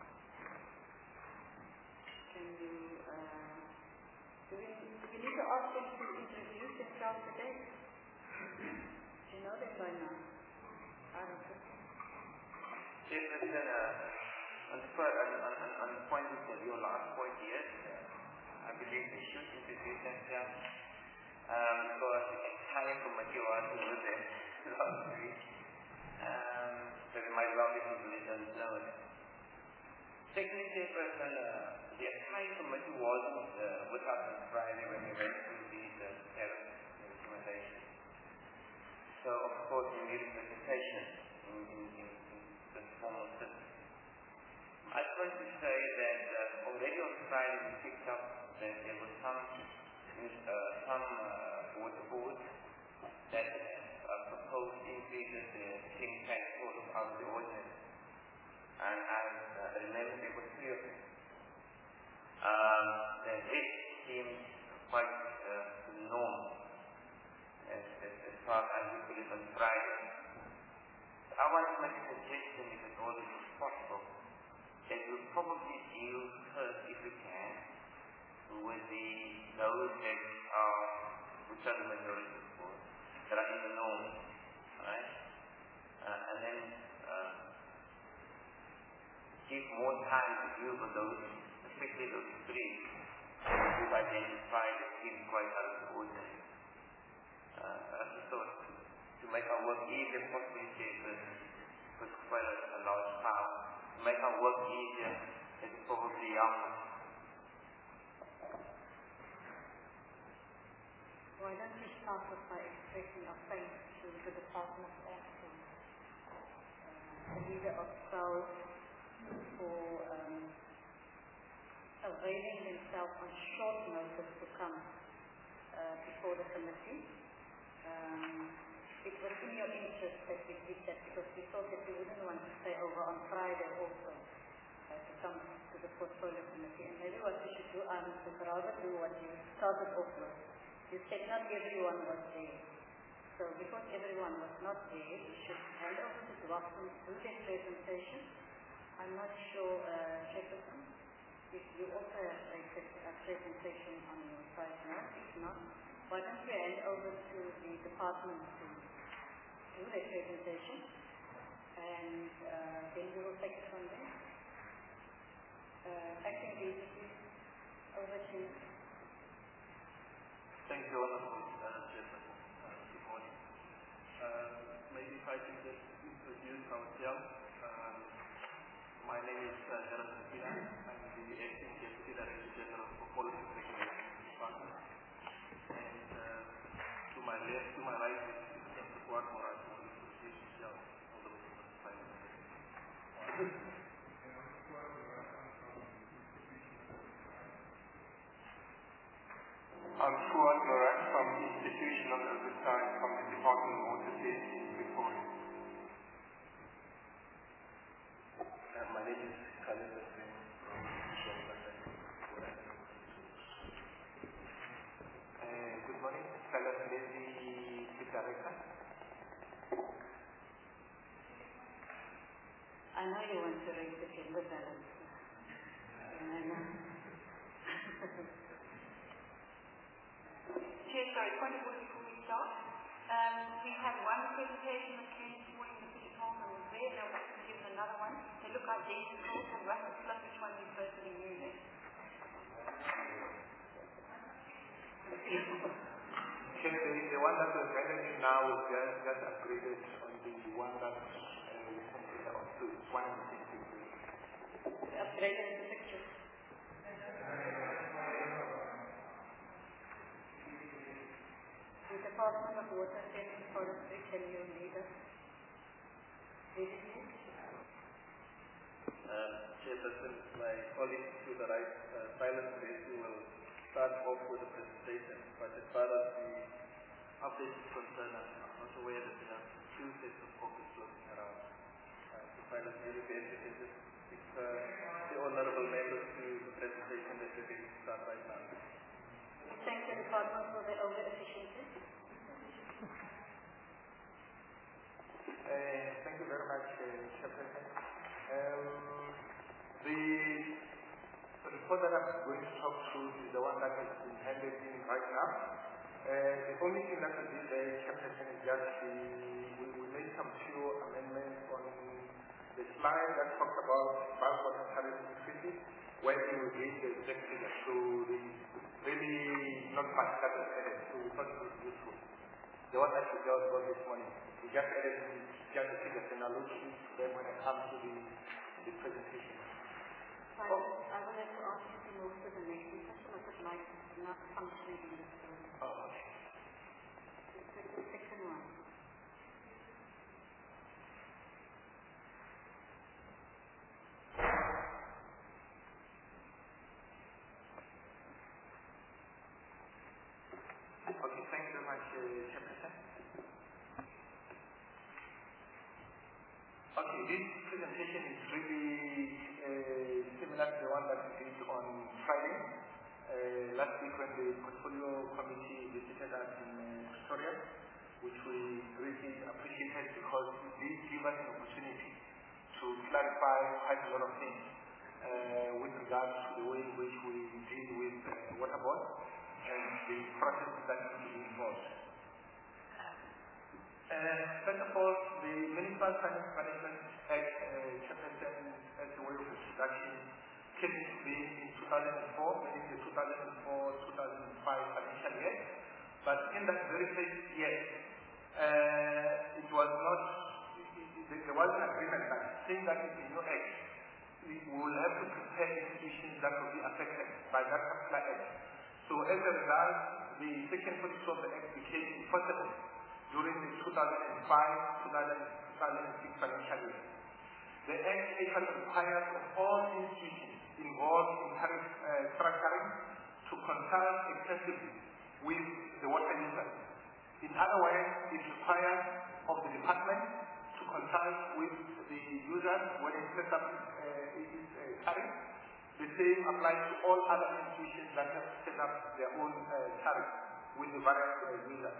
can you, uh, do we, do we need to ask them to introduce themselves today? Do you know them by now? I don't think so. Yes, Mister Uh, on, the, on, on, on the point of your last point here, I believe they should introduce themselves. Um, because the entire committee was over there last week. Um, so they might well be people who don't know it. Secondly, Chairperson, uh, the entire committee wasn't uh, with us on Friday when we went through these uh, tariff recommendations. So, of course, we need a presentation in, in, in, in the formal system. I just want to say that uh, already on Friday we picked up that there was some uh, some uh, water boards that uh, proposed increases in ten tax sort of out of the ordinance. And I uh, remember there were three of them. Um, the rest seemed quite uh, the norm as, as, as far as we put it on Friday. So I want to make a suggestion, if at all it is possible, that we'll probably deal first, if we can, with the those that are, which are the majority of course, that are in the norm, right? Uh, and then uh, give more time to deal with those, especially those three that we've identified as being quite out of the ordinary. Uh, I just thought to make our work easier, possibly with quite a, a large power, to make our work easier, is probably helpful. Why don't we start off by expressing our thanks to the Department of Action, uh, the leader of S A L, for um, availing themselves on short notice to come uh, before the committee. Um, it was in your interest that we did that because we thought that you wouldn't want to stay over on Friday also uh, to come to the portfolio committee. And maybe what we should do, um, would rather do what you started off with. You said not everyone was there. So because everyone was not there, we should hand over to Dwafton to do their presentation. I'm not sure, uh, Jefferson, if you also have a, a presentation on your side now. If not, why don't you hand over to the department to do their presentation, and uh, then we will take it from there. Uh, Acting D C, over to you. Thank you, Honorable Madam Chairperson. Uh, good morning. Uh, maybe if I can just introduce ourselves. Uh, my name is uh, Jonathan Pina. I'm the Acting Deputy Director General for Policy Regulation Department. And uh, to my left, to my right is Mister Fuad Morat, who will introduce himself on the way to the final. I'm Fuad Morat from Institutional Oversight from the Department of Water Safety in Victoria. Uh, my name is Khalid Hussain from uh, Good morning, Khalid Hussain, Chief Director. I know you want to raise the gender balance. I know. Chair, sorry, point of order before we start. Um, we had one presentation that came this morning, the City Council was there, they were going to give another one. They look identical, so we'll have to split which one is supposed to be new next. Okay, the, the one that was managed now is just, just upgraded on the one that uh, we consider up to one fifty-three. Upgraded the picture. The Department of Water Safety Forestry, can you lead us? Lead it, please. Uh, Chairperson, my colleague to the right, uh, Silas Lacey, will start off with the presentation. But as far as the update is concerned, I'm not aware that there are two sets of copies floating around. Uh, so Silas, maybe best you can just pick uh, the honourable members to the presentation that we're going to start right now. We thank the department for the over efficiency. Uh, thank you very much, uh, Chairperson. Um, the report that I'm going to talk through is the one that has been handed in right now. Uh, the only thing that we did there, Chairperson, is just the, we, we made some few amendments on the slide that talks about bulk water tariff increases, where we will give the executive to the really not much that was added, so we thought it was useful. The one that we dealt with this morning, we just added just to take a analogy to them when it comes to the, the presentation. I, oh. I would like to ask you to move to the next session of the light not functioning in this room. Oh, okay. The second one. Okay, thank you very much, uh, Chairperson. Okay, this presentation is really uh, similar to the one that we did on Friday. Uh, last week when the portfolio committee visited us in uh, Pretoria, which we greatly appreciated because it did give us an opportunity to clarify quite a lot of things uh, with regards to the way in which we deal with uh, water board and the processes that need to be involved. Uh, first of all, the Municipal Finance Management Act, uh, Chairperson, as a way of introduction, came into being in two thousand four, meaning the two thousand four to two thousand five financial year. But in that very first year, uh, it was not, it, it, there was an agreement that saying that in the new act, we will have to prepare institutions that will be affected by that particular act. So as a result, the second forty-two of the act became enforceable during the two thousand five to two thousand six financial year. The act actually requires of all institutions involved in tariff uh, structuring to consult extensively with the water users. In other words, it requires of the department to consult with the users when it sets up uh, its uh, tariff. The same applies to all other institutions that have set up their own uh, tariff with the various uh, users.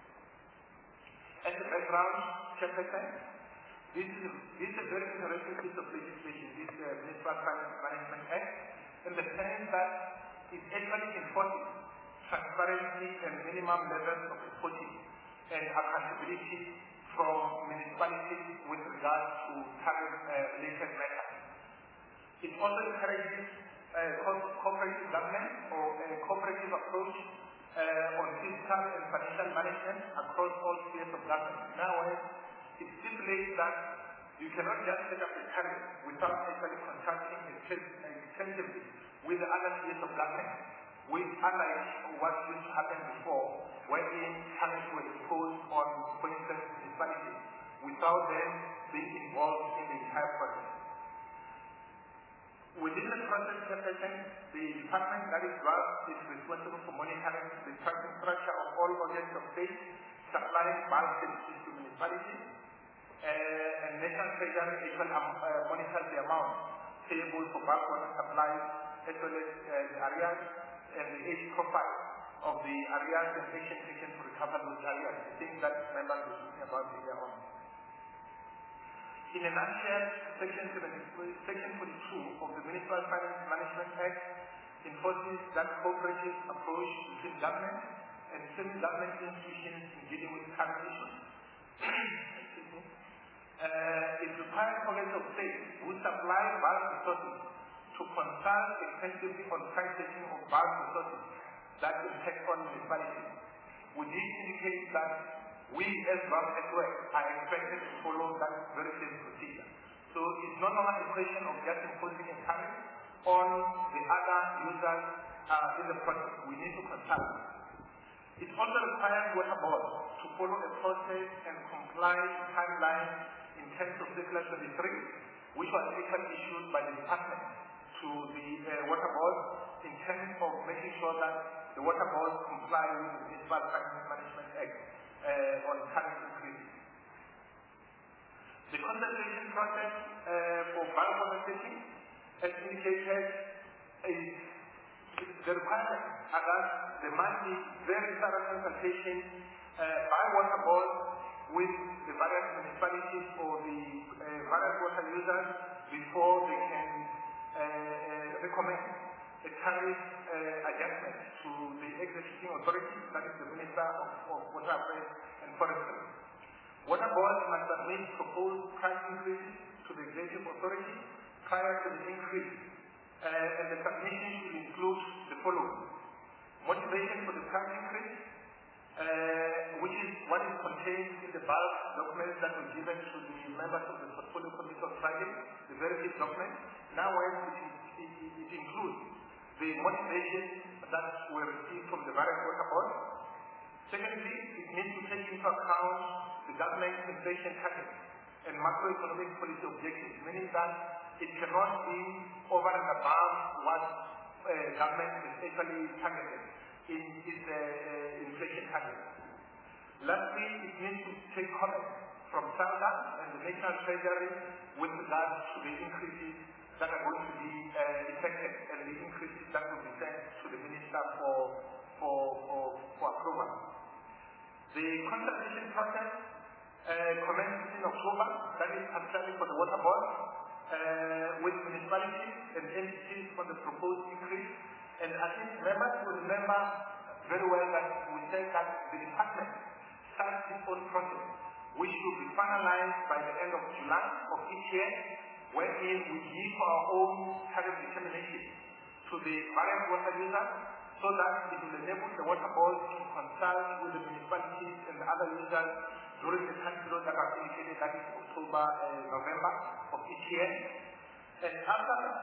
As a background, Chairperson, this is, a, this is a very interesting piece of legislation, this uh, Municipal Finance Management Act, in the sense that it actually enforces transparency and minimum levels of reporting and accountability from municipalities with regard to tariff-related uh, matters. It also encourages uh, co- cooperative governance or a cooperative approach Uh, on fiscal and financial management across all spheres of government. In other words, it stipulates that you cannot just set up a tariff without actually consulting extensively with the other spheres of government, with unlike what used to happen before, wherein tariffs were imposed on, for instance, municipalities, without them being involved in the entire process. Within the process, the department that is draft is responsible for monitoring the pricing structure of all objects of state supplying bulk services to municipalities, uh, and National Treasury actually um, uh, monitors the amount payable for bulk water supplies, as well as uh, the areas and the age profile of the areas and action taken to recover those areas, the things that members were talking about earlier on. In a nutshell, Section forty-two of the Municipal Finance Management Act enforces that cooperative approach between government and semi-government institutions in dealing with current issues. uh, it requires organs of state who supply bulk resources to consult extensively on price setting of bulk resources that impact on municipalities. Would this indicate that we as government work are expected to follow that very same procedure? So it's not only a question of just imposing a tariff on the other users uh, in the process. We need to consult. It also requires water boards to follow a process and comply timeline in terms of Circular twenty-three, which was actually issued by the department to the uh, water board in terms of making sure that the water boards comply with the Municipal Finance Management Act uh, on current increases. The consultation process uh, for bulk water setting, as indicated, is the requirement are that there must be very thorough consultation uh, by water boards with the various municipalities or the uh, various water users before they can uh, uh, recommend a tariff uh, adjustment to the executing authority, that is the Minister of, of Water Affairs and Forestry. Water boards must submit proposed price increases to the executive authority prior to the increase, uh, and the submission should include the following: motivation for the price increase, uh, which is what is contained in the bulk documents that were given to the members of the Portfolio Committee on Friday, the very big document. Now, it, it, it includes the motivation that were received from the various water boards. Secondly, it needs to take into account the government's inflation target and macroeconomic policy objectives, meaning that it cannot be over and above what uh, government is actually targeted in its uh, uh, inflation target. Lastly, it needs to take comment from SARDA and the National Treasury with regards to the increases that are going to be uh, effected and the increases that will be sent to the Minister for, for, for, for approval. The consultation process uh, commenced in October, that is particularly for the water board, uh, with municipalities and entities for the proposed increase. And I think members will remember very well that we said that the department starts its own process, which will be finalized by the end of July of each year, wherein we give our own tariff determination to the various water users, so that it will enable the water board to consult with the municipalities and the other users during the time period that are indicated, that is October and November of each year. And after that,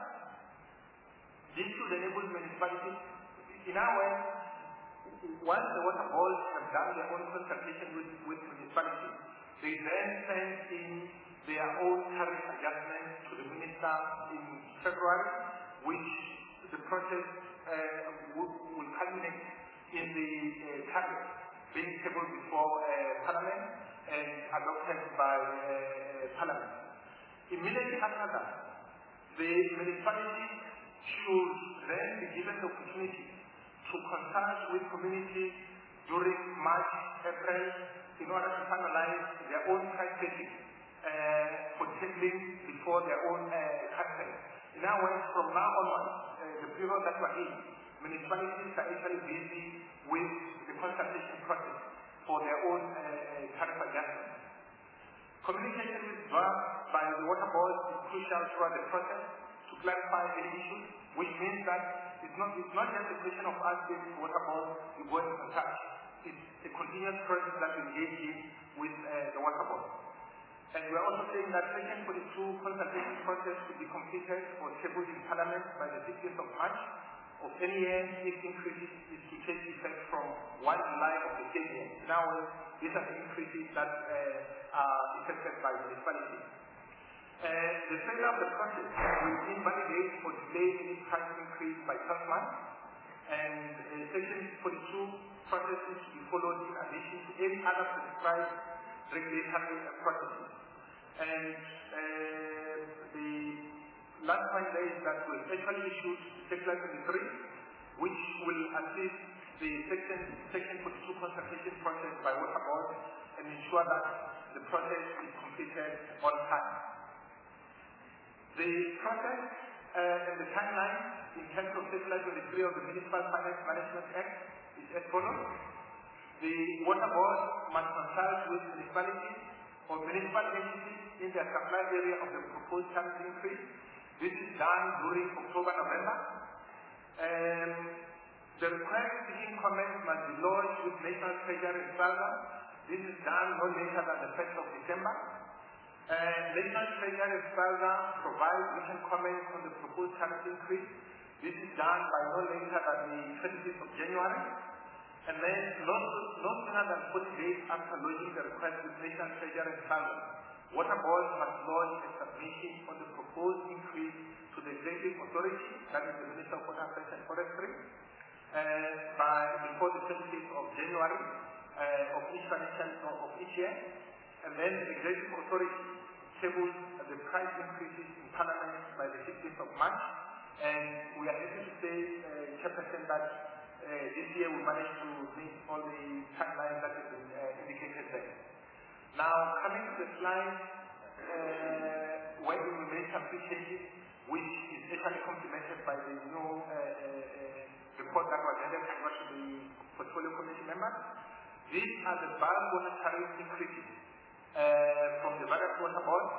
this should enable municipalities, in our way, once the water boards have done their own consultation with, with municipalities, they then send in their own tariff adjustments to the minister in February, which the process uh, will, will culminate in the uh, tariff being tabled before uh, Parliament and adopted by uh, Parliament. Immediately after that, the municipalities should then be given the opportunity to consult with communities during March, April, in order to finalize their own price setting uh, for tabling before their own uh, council. In other words, from now onwards, uh, the period that we're in, municipalities are actually busy with the consultation process for their own uh, tariff adjustment. Communication with drafts by the water board is crucial throughout the process to clarify the issues, which means that it's not, it's not just a question of us being the water board, we go and consult. It's a continuous process that we engage in with uh, the water board. And we're also saying that Section forty-two consultation process should be completed or tabled in Parliament by the sixteenth of March of any year if increases is to take effect from first July of the same year. Now, these are the increases that uh, are effected by municipalities. Uh, the failure of the process will invalidate or delay any price increase by twelve months, and uh, Section forty-two process is to be followed in addition to any other prescribed regulatory uh, processes. And uh, the last point there is that we actually issued Circular twenty-three, which will assist the Section, Section forty-two consultation process by water board and ensure that the process is completed on time. The process uh, and the timeline in terms of Circular twenty-three of the Municipal Finance Management Act is as follows. The water board must consult with municipalities or municipal entities in their supply area of the proposed tariff increase. This is done during October, November. Um, the required seeking comments must be lodged with National Treasury in SARDA. This is done no later than the first of December. Uh, National Treasury in SARDA provides written comments on the proposed tariff increase. This is done by no later than the twenty-fifth of January. And then no, no sooner than forty days after lodging the request with National Treasury in SARDA, water board must lodge a submission on the proposed increase to the executive authority, that is the Minister of Water Affairs and Forestry, uh, by before the twenty-fifth of January uh, of each financial of each year, and then the executive authority tables the price increases in Parliament by the sixteenth of March, and we are happy to say, uh, Chairperson, that uh, this year we managed to meet all the timelines that have been uh, indicated there. Now, coming to the slide uh, where we made some few changes, which is actually complemented by the new uh, uh, report that was handed over to the Portfolio Committee members. These are the bulk water tariff increases uh, from the various water boards,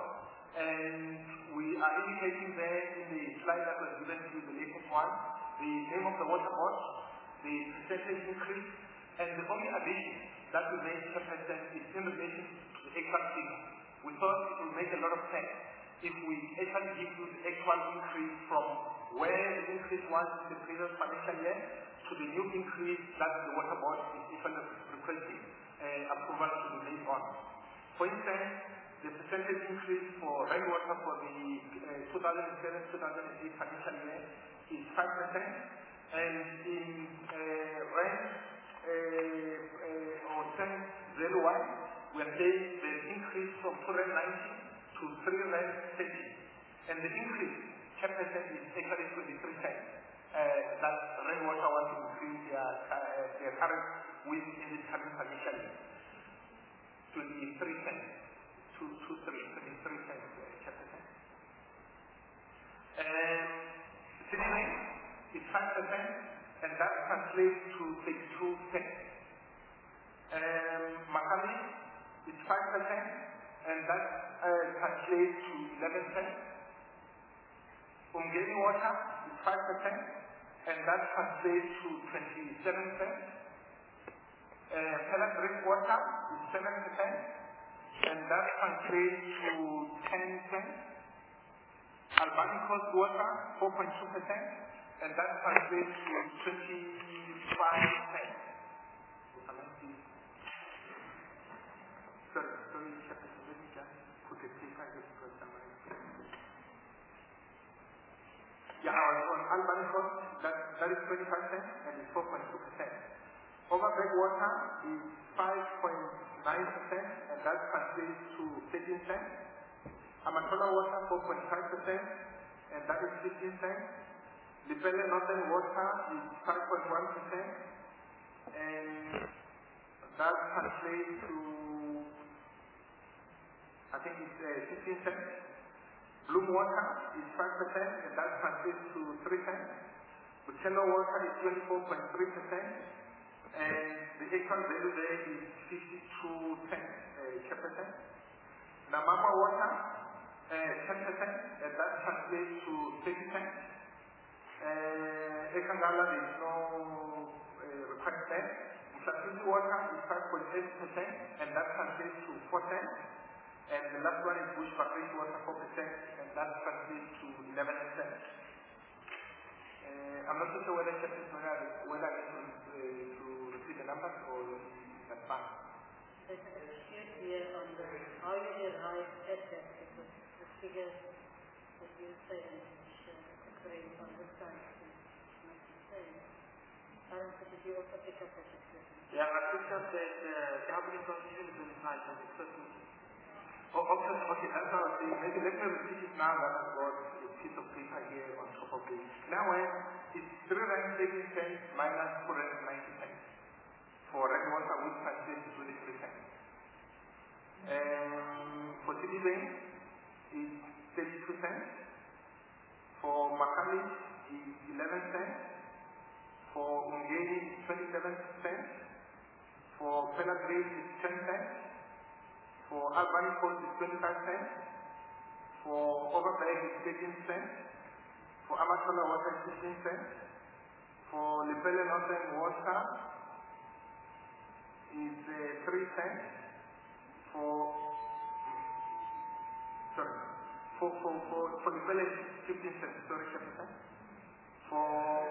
and we are indicating there in the slide that was given to you, the latest one, the name of the water board, the percentage increase, and the only addition that we made Chairperson is in relation to the actual figure. We thought it would make a lot of sense if we actually give you the actual increase from where the increase was in the previous financial year to the new increase that the Water Board is actually requesting uh, approval to be made on. For instance, the percentage increase for rainwater for the uh, two thousand seven to two thousand eight financial year is five percent, and in uh, rent uh, uh, or ten zero one, we are saying the increase from two hundred ninety to three hundred thirty, and the increase ten percent is actually twenty-three cents. Uh, that rainwater want to increase their, uh, their current with in the current financial year. twenty-three cents, two, two, three, twenty-three cents, uh, ten percent. And city rate is five percent, and that translates to thirty-two cents. Um, Makali is five percent, and that uh, translates to eleven cents. Umgeni water is five percent, and that translates to twenty-seven cents. Uh, pellet drink water is seven percent, and that translates to ten cents. Albani cost water, four point two percent, and that translates to twenty-five cents. Sorry, sorry, let me just put a paper here because somebody. Yeah, on Albany cost, that, that is twenty-five cents and it's four point two percent. Overbag water is five point nine percent and that translates to thirteen cents. Amatola water, four point five percent and that is fifteen cents. Lepelle Northern water is five point one percent and that translates to, I think it's uh, fifteen cents. Bloom water is five percent and that translates to three cents. Bucello water is twenty-four point three percent and the actual value there is fifty-two cents uh, percent. Namama water, uh, ten percent and that translates to thirty cents. Uh, Ekangala there is no uh, request there. Mutatuzi water is five point eight percent and that translates to four cents. And the last one is bush factory water four percent and that translates to eleven cents. Uh, I'm not so sure whether Chef is whether I need to, uh, to repeat the numbers or that's fine. There's a dispute here on the how you derive at that because the figures that you say and which uh, occurring on this side is not the same. Aaron, did you also pick up that discussion? Yeah, I picked up that uh, the opening constitution is really nice and it's certain. Oh, okay, okay, that's what I was saying. Maybe let me repeat it now that I've got a piece of paper here on top of it. Now, uh, it's three hundred thirty cents minus four hundred ninety cents for rainwater, which translates to twenty-three cents. Um, for city rain, it's thirty-two cents. For Makali, it's eleven cents. For Ungeni, it's twenty-seven cents. For Pelagri, it's ten cents. For Albany cost is twenty-five cents. For overbag is thirteen cents. For Amatola water is fifteen cents. For Lepelle Northern water is uh, three cents. For sorry, for for for for Lepelle is fifteen cents. Sorry, Captain. For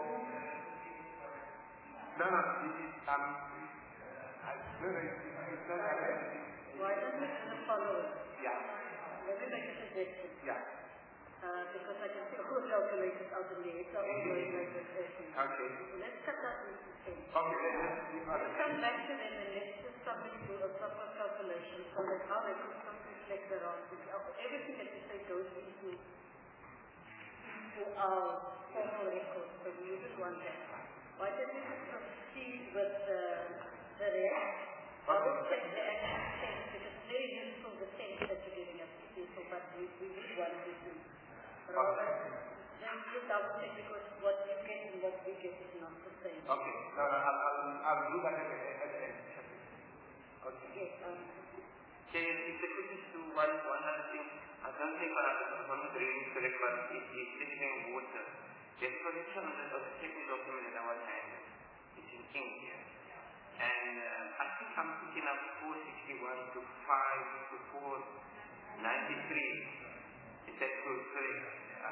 no no, it is um I no no it's not that. Why don't we do the following? Yeah. Let me make a suggestion. Yeah. Uh, because I can see all the calculators out in the head, so all going like this. Okay. Let's cut that into ten. Okay, let's do that. Let's come back to them and let's just somebody do a proper calculation so that how they could something reflect around. Everything that you say goes into, into our formal records, so we just want that. Why don't we just proceed with uh, the rest? I will check the actual sense because it's very useful the sense that you're giving us people, but we, we really want to do. Rather, then you double check because what you get and what we get is not the same. Okay, no, no, I'll, I'll, I'll do that at the at the end. Okay. Yes, um, Okay, it's a quick to one, one other thing. I don't think I want to read it correct, but it's anything water. The explanation of the technical document in our hand. It King here. And uh, I think I'm picking up four sixty-one to five to four ninety-three. Is that good? Correct?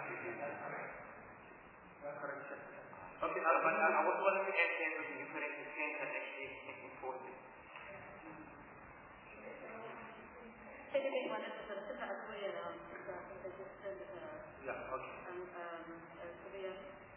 That's correct. Okay, uh, but uh, I was wanting to add that the different things that actually taking forward. Yeah, okay. And, um, uh, Korea.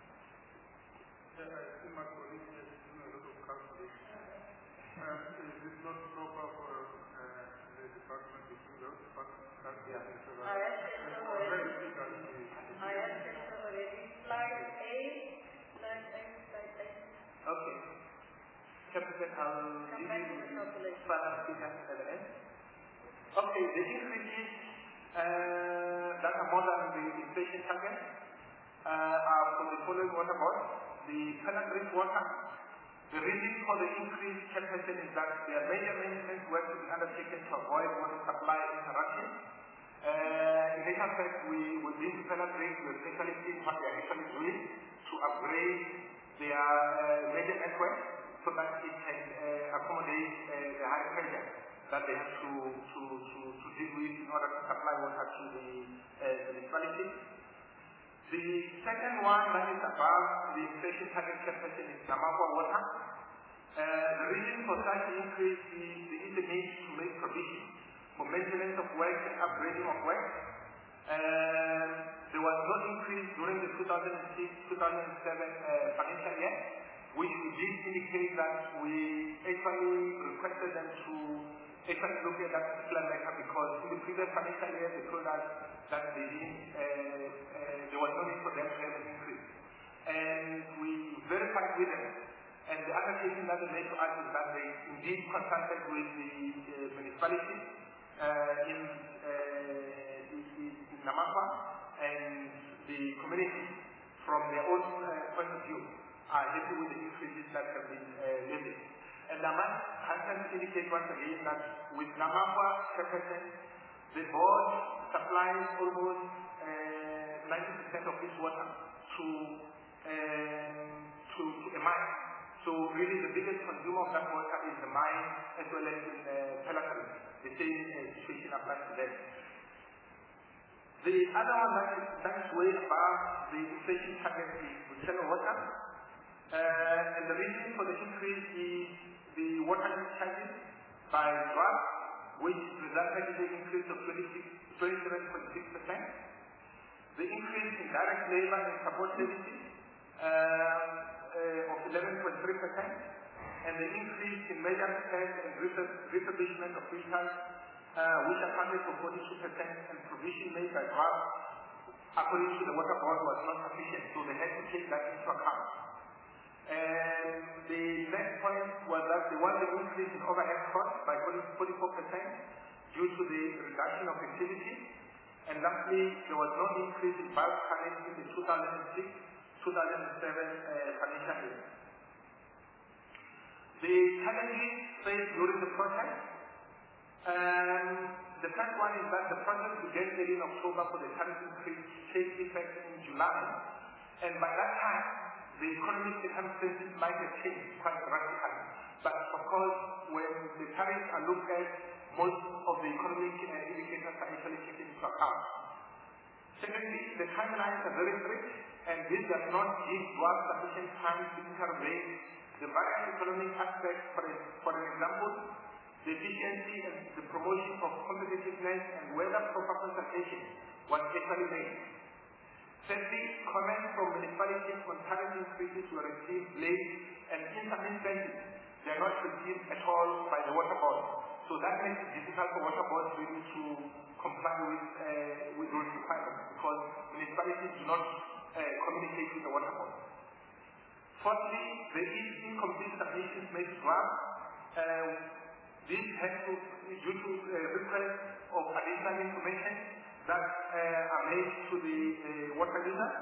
Yeah, I think my colleague has done a lot of calculation. Um, is it not proper for uh, the department to do those calculations? Yeah. I have said so already. I have said so already. Slide eight. Slide eight. Slide eight. Okay. Captain, I'll Come give back to you the calculation. final figures at the end. Okay, the increases uh, that are more than the inflation target uh, are from the following water boards. The pellet rich water. The reason for the increased capacity is that there are major maintenance work to be undertaken to avoid water supply interruption. Uh, in actual fact, we, with this pellet rich, we especially see what they are actually doing to upgrade their uh, major network so that it can uh, accommodate uh, the high pressure that they have to, to, to, to deal with in order to supply water to the uh, municipality. The second one that is above the inflation target capacity is Namakwa water. Uh, the reason for such increase is the need to make provision for maintenance of work and upgrading of work. Uh, there was no increase during the two thousand six two thousand seven uh, financial year, which we did indicate that we actually requested them to actually look at that particular matter because in the previous financial year they told us that they didn't, uh, uh, there was no need for them to have an increase. And we verified with them. And the application that they made to us is that they indeed consulted with the uh, municipality uh, in, uh, in, in Namakwa and the community from their own uh, point of view are happy with the increases that have been uh, levied. And I must hasten to indicate once again that with Namakwa capacity, the board supplies almost uh, ninety percent of this water to, uh, to, to a mine. So really the biggest consumer of that water is the mine as well as in uh, Pelakari. The same uh, situation applies to them. The other one that is, that is way above the inflation target is Buchelo water. Uh, and the reason for the increase is the water charges by draft, which resulted in the increase of twenty-seven point six percent. The increase in direct labor and support services uh, uh, of eleven point three percent, and the increase in major repairs and refurbishment of vehicles, uh, which accounted for forty-two percent, and provision made by draft according to the water board was not sufficient, so they had to take that into account. And the next point was that there was an increase in overhead costs by forty-four percent due to the reduction of activity. And lastly, there was no increase in bulk tonnage in the two thousand six two thousand seven uh, financial year. The challenges faced during the process. Um, the first one is that the process began early in October for the tariff increase to take effect in July. And by that time, the economic circumstances might have changed quite drastically. But of course, when the tariffs are looked at, most of the economic uh, indicators are actually taken into account. Secondly, the timelines are very strict, and this does not give dwarf sufficient time to intervene the various economic aspects. For, a, for an example, the efficiency and the promotion of competitiveness and whether proper consultation was actually made. Thirdly, comments from municipalities on tariff increases were received late, and in some instances, they are not received at all by the water board. So that makes it difficult for water boards really to comply with, uh, with those requirements because municipalities do not uh, communicate with the water board. Fourthly, there is incomplete submissions made to draft. Uh, this has to be due to uh, requests of additional information that uh, are made to the uh, water user.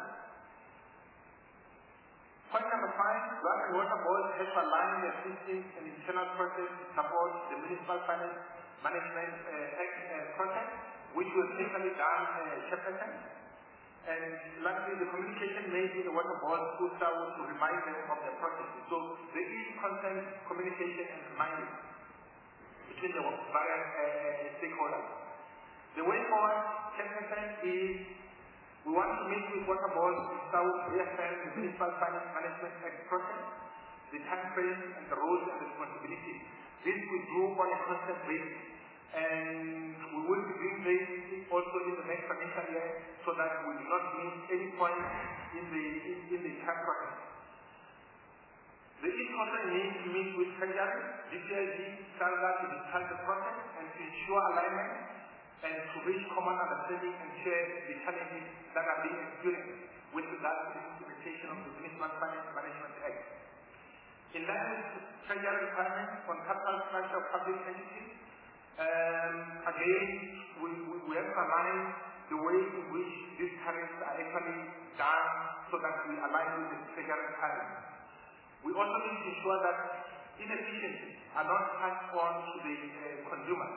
Point number five, Draft and Water Board has to align their systems and internal process to support the Municipal Finance Management uh, Act uh, process, which was initially done uh, chairperson. And lastly, the communication made with the water board through S A W to remind them of their processes. So there is constant communication and reminding between the various uh, stakeholders. The way forward, Chairperson, is we want to meet with water boards in S A W to reaffirm the Municipal Finance Management Act process, the time frame and the roles and responsibilities. This we do on a constant basis. And we will be doing this also in the next financial year so that we do not miss any point in the in, in the time process. There is also a need to meet with Treasury, D P I G, SALGA to discuss the process and to ensure alignment and to reach common understanding and share the challenges that are being experienced with regard to the implementation of the Municipal Finance Management Act. In line with Treasury requirements on capital structure of public entities, um, again, we, we, we have to align the way in which these tariffs are actually done so that we align with the Treasury requirements. We also need to ensure that inefficiencies are not passed on to the uh, consumer.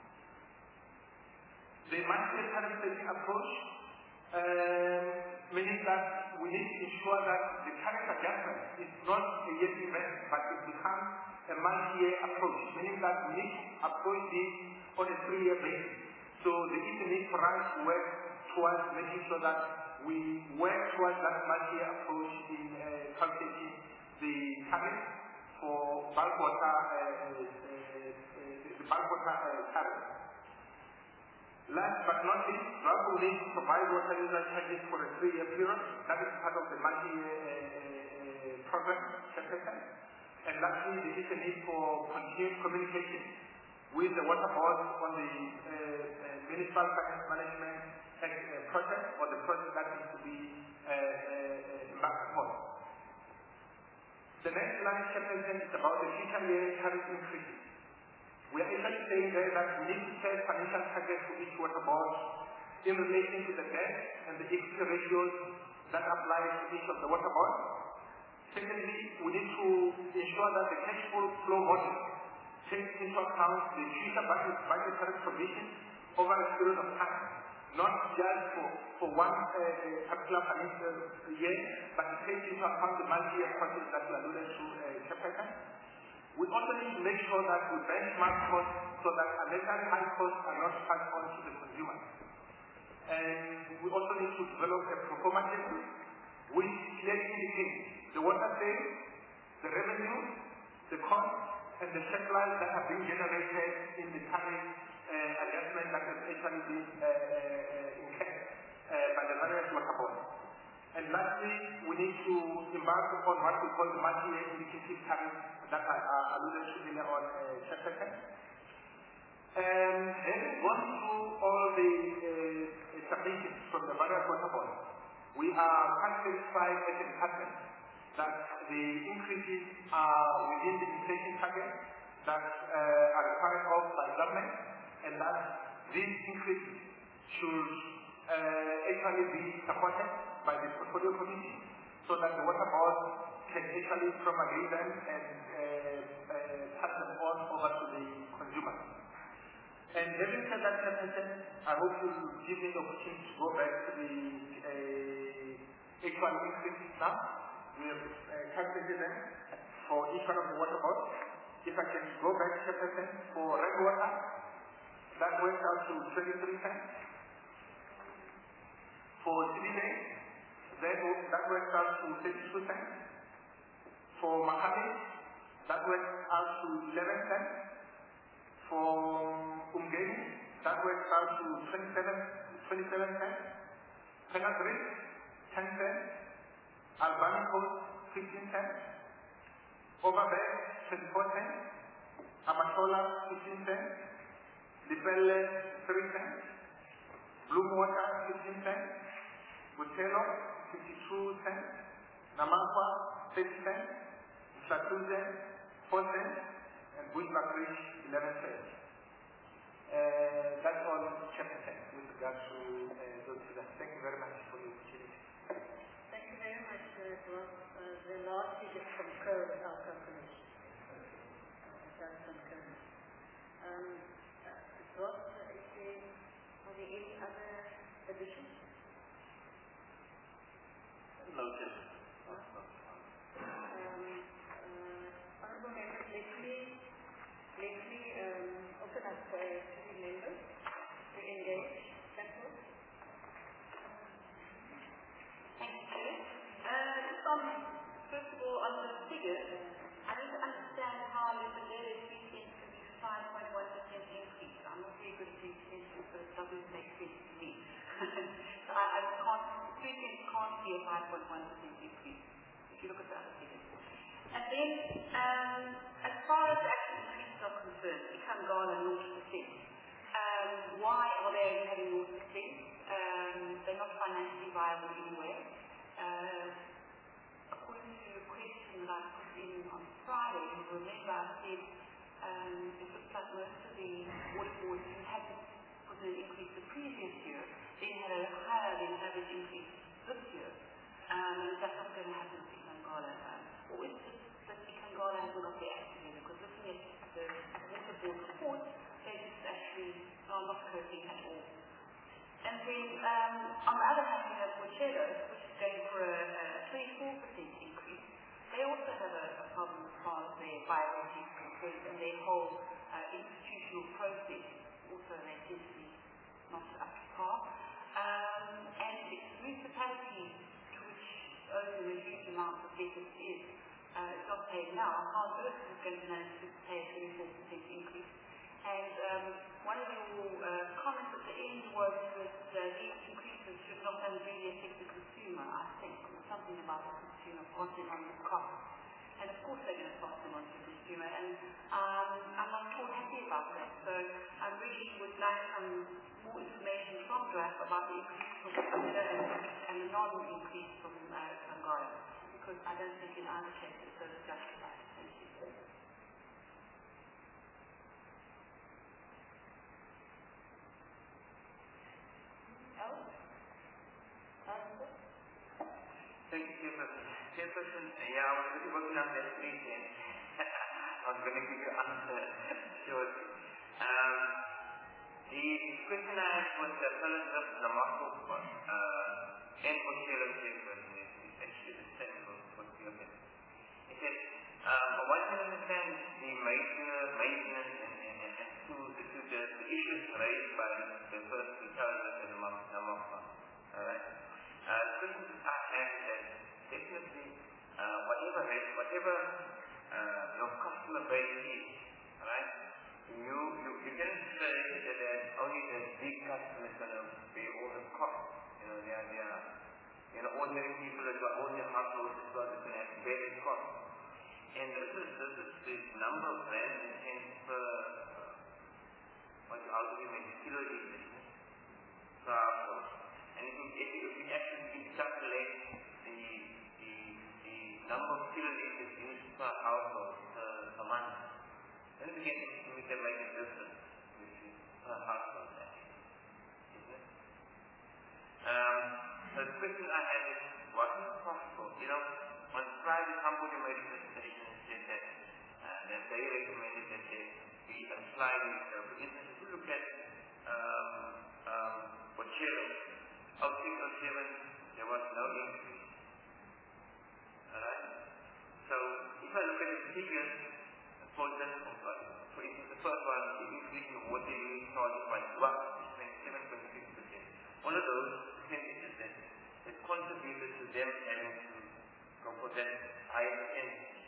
The monthly tariff setting approach, um, meaning that we need to ensure that the tariff adjustment is not a yearly event, but it becomes a multi-year approach, meaning that we need to approach this on a three-year basis. So there is a need for us to work towards making sure that we work towards that multi-year approach in uh, calculating the tariff for bulk water, uh, uh, uh, the bulk water uh, tariff. Last but not least, RAPO needs to provide water user charges for a three-year period. That is part of the multi-year uh, uh, program, and lastly, there is a need for continued communication with the water board on the uh, uh, Municipal Finance Management uh, project or the project that needs to be uh, uh, embarked upon. The next line, Chairperson, is about the future year tariff increases. We are actually saying there that we need to set financial targets for each water board in relation to the debt and the equity ratios that apply to each of the water boards. Secondly, we need to ensure that the cash flow model takes into account the future budget, budgetary provision over a period of time, not just for, for one uh, particular financial year, but it takes into account the multi-year process that we alluded to uh, We also need to make sure that we benchmark costs so that unnecessary high costs are not passed on to the consumer. And we also need to develop a pro forma table which clearly indicates the water sales, the revenue, the cost, and the surplus that have been generated in the tariff uh, adjustment that has actually been uh, uh, incurred uh, by the various water boards. And lastly, we need to embark upon what we call the multi-year indicative tariff that I uh, alluded to earlier on uh, chapter ten. And having gone through all the uh, submissions from the various water boards, we are quite satisfied as a department that the increases are within the inflation target that uh, are required of by government, and that these increases should uh, actually be supported by the portfolio committee so that the water board can actually promulgate them and uh, uh, pass them on over to the consumer. And having said that, I hope you will give me the opportunity to go back to the uh, actual increases now. We have uh, calculated them for each one of the water boards. If I can go back to for red water, that works out to twenty-three cents. For C D D, that, that works out to thirty-two cents. For Makati, that works out to eleven cents. For Umgeni, that works out to twenty-seven, twenty-seven cents. Penatris, ten cents. Albani Coast, fifteen cents. Overbed, twenty-four cents. Amatola, fifteen cents. Lipelle, three cents. Bloomwater, fifteen cents. Butelo, fifty-two cents. Namakwa, thirty cents. Mhlatuze, four cents. And Bushback Ridge, eleven cents. Uh, that's all chapter ten with regard to uh, those figures. Thank you very much for the opportunity. Thank you very much, uh, Ross. Uh, the last figures concur with our calculation. Uh, it does concur. Um, uh, Ross, uh, is there, are there any other additions? their five point one percent increase, if you look at the other figures. And then, um, as far as the actual increases are concerned, Ikangala zero percent. Um, why are they only having zero percent? Um, they're not financially viable anywhere. Uh, according to a question that I put in on Friday, you remember I said um, it looks like most of the water boards who had put in an increase the previous year then had a higher than average increase this year. Um, and that's not going to happen with Ikangala. Um, or it's just that Ikangala hasn't got their act together, because looking at the water board report, they just actually are not coping at all. And then, um, on the other hand, we have Mochelo, which is going for a, a twenty-four percent increase. They also have a, a problem as far as their biology is concerned, and their whole uh, institutional process also they seem to be not up to par. Um, and it's municipalities to which owes a huge amount of debt it is. Uh, it's not paid now. How on earth is it going to manage to pay a twenty-four percent increase? And um, one of your uh, comments at the end was that uh, these increases should not unduly affect the consumer, I think, or something about the consumer passing on the cost. And of course they're going to pass them on to the consumer, and um, I'm not too happy about that. So I really would like some more information from DRAP about the increase from Canada and, and the non-increase from uh, Kangara, because I don't think in either case it's so justified. Thank you. Thank you, Chairperson. Chairperson, yeah, I was really working on that brief and I was going to give you an answer shortly. Um, the question I asked was the fellow of the Marco one, uh, and for Taylor Chairperson, is, is actually the same for, for the other. He said, uh, from what I understand, the major maintenance and, and, and, and to, to, to the, the issues raised by the first two terrorists and the Marco one. Alright? Uh, the question I have is that definitely uh, whatever rate, whatever uh, your customer base is, right? You you you can say that, that only the big customer is going to pay all the costs. You know, they are they are you know ordinary people as well, ordinary households as well, they're going to have to pay the costs. And this is this is the number of brands and cents per uh, what the argument is kilo liters per household. And if you, if you, if you actually calculate the, the, the number of kiloliters used per household per, per month, then we can, we can make a difference per household actually, isn't it? Um, so the question I had is, what is possible? You know, on Friday, Cambodia made a presentation and said that, uh, that they recommended that there be a sliding scale. For instance, if you look at um, um, Bocello, of six oh seven, there was no increase. Alright? So, if I look at the figures, for example, for instance, the first one, the increase in water use charges by what is twenty-seven point six percent. One of those percentages that, that contributed to them having to go for that higher percentage.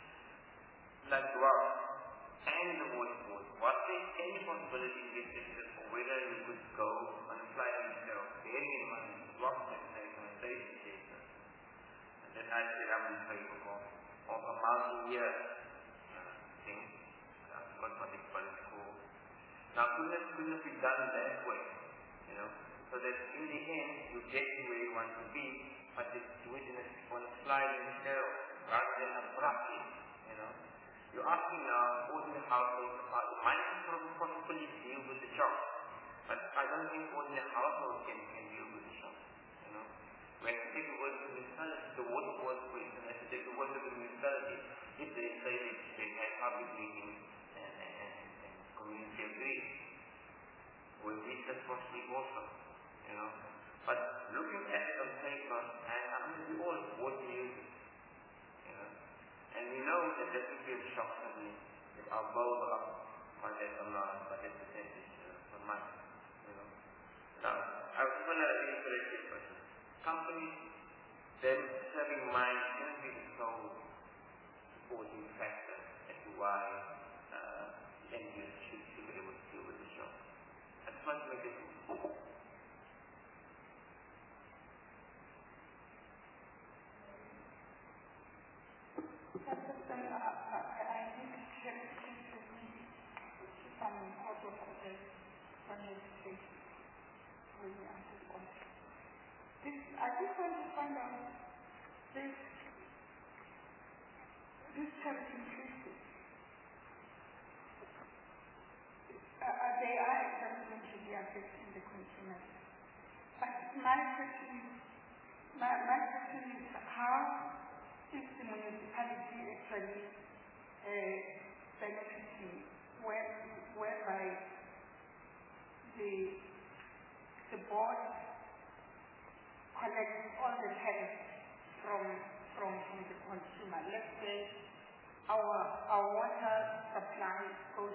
Like wow, and the water board, was there any possibility in this system for whether you could go on a sliding scale, bearing in mind what legislation and safety data, and then I said I'm in favor of, of a multi-year uh, thing. I forgot what it's called. Now, couldn't it, couldn't it be done that way, you know, so that in the end you get to where you want to be, but you do it in a, on a sliding scale rather than abruptly, you know. You're asking now ordinary households, uh, might possibly deal with the shock, but I don't think ordinary households can, can deal with the shock, you know. When you take the word of the municipality, the water board, for instance, if you take the word of the municipality, if they say that they have public meetings and, and, and, and community agrees, well, this is possibly also, you know. But looking at it on paper, and I mean, we all water users, you know. And we know that there could be a shock suddenly that our bills are up by that amount, by that percentage uh, per month, you know. Now, I was going to reiterate this, but companies, then having in mind shouldn't be the sole supporting factor as to why uh, the end user should, should be able to deal with the shock. I just want to make it Chairperson, I, I, I need to check some out of the conversation when we answer the question. This, I just want to find out this, this charity inclusive. Uh, they are exactly going to be affecting the consumers. But my question is, my, my question is how is the municipality actually uh, benefiting where, whereby the, the board collects all the tariffs from, from, from the consumer. Let's say our, our water supply goes,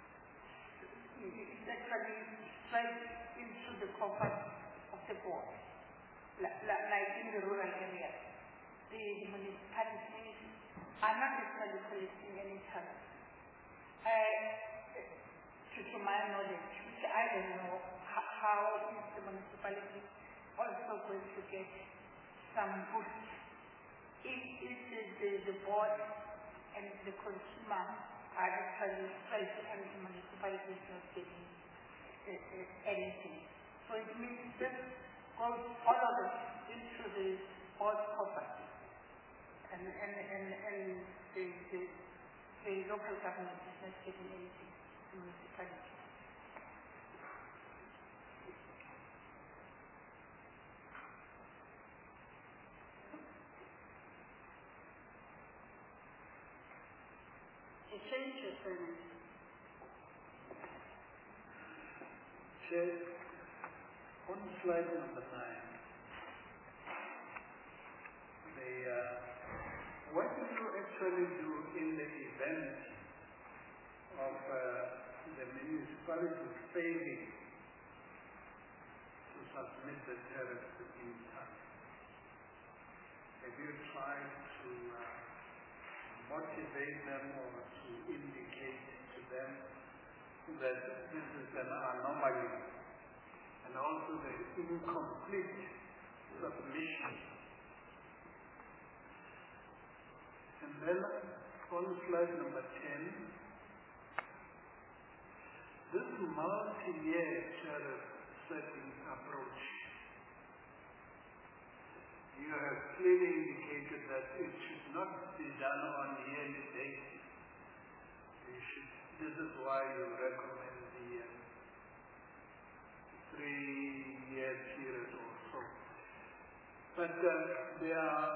it's actually straight into the coffers of the board, like, like in the rural areas. The, the municipalities are not actually collecting any tariffs. Uh, to, to my knowledge, which I don't know, how, how is the municipality also going to get some boost if, if the, the, the board and the consumer are actually straight and the municipality is not getting uh, uh, anything. So it means this goes all of it into the board coffers. And, and, and, and the, the, the local government is not getting anything, the municipality. A change your surname. Chair, on slide number nine, the, uh, what do you actually do in the event of uh, the municipality failing to submit the tariff in time? Have you tried to uh, motivate them or to indicate to them that this is an anomaly and also the incomplete submission? And then on slide number ten, this multi-year tariff setting approach, you have clearly indicated that it should not be done on a yearly basis. You should, this is why you recommend the uh, three-year period or so. But uh, there are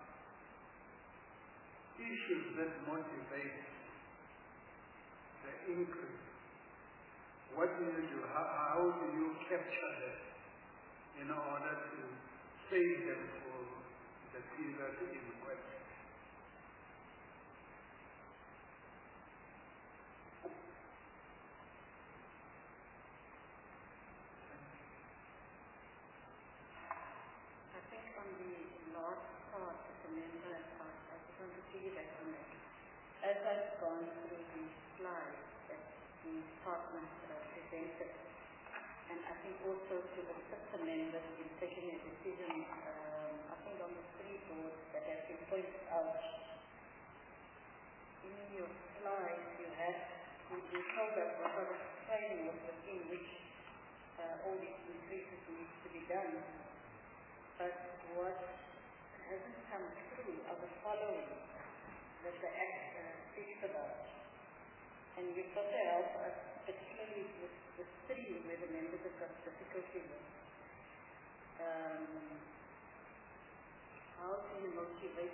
issues that motivate the increase. What do you do? How, how do you capture them in order to save them for the period in question? I think on the last part of the member part, I just want to piggyback on that. As I've gone through the slides that the department uh, presented, and I think also to assist the members in taking a decision, um, I think on the three boards that have been pointed out. In your slides, you have, you, you told us what sort of framework within which uh, all these increases need to be done. But what hasn't come through are the following that the Act uh, speaks about. And you've got to help us, particularly with the three where the members have got difficulty with. Um, how do you motivate?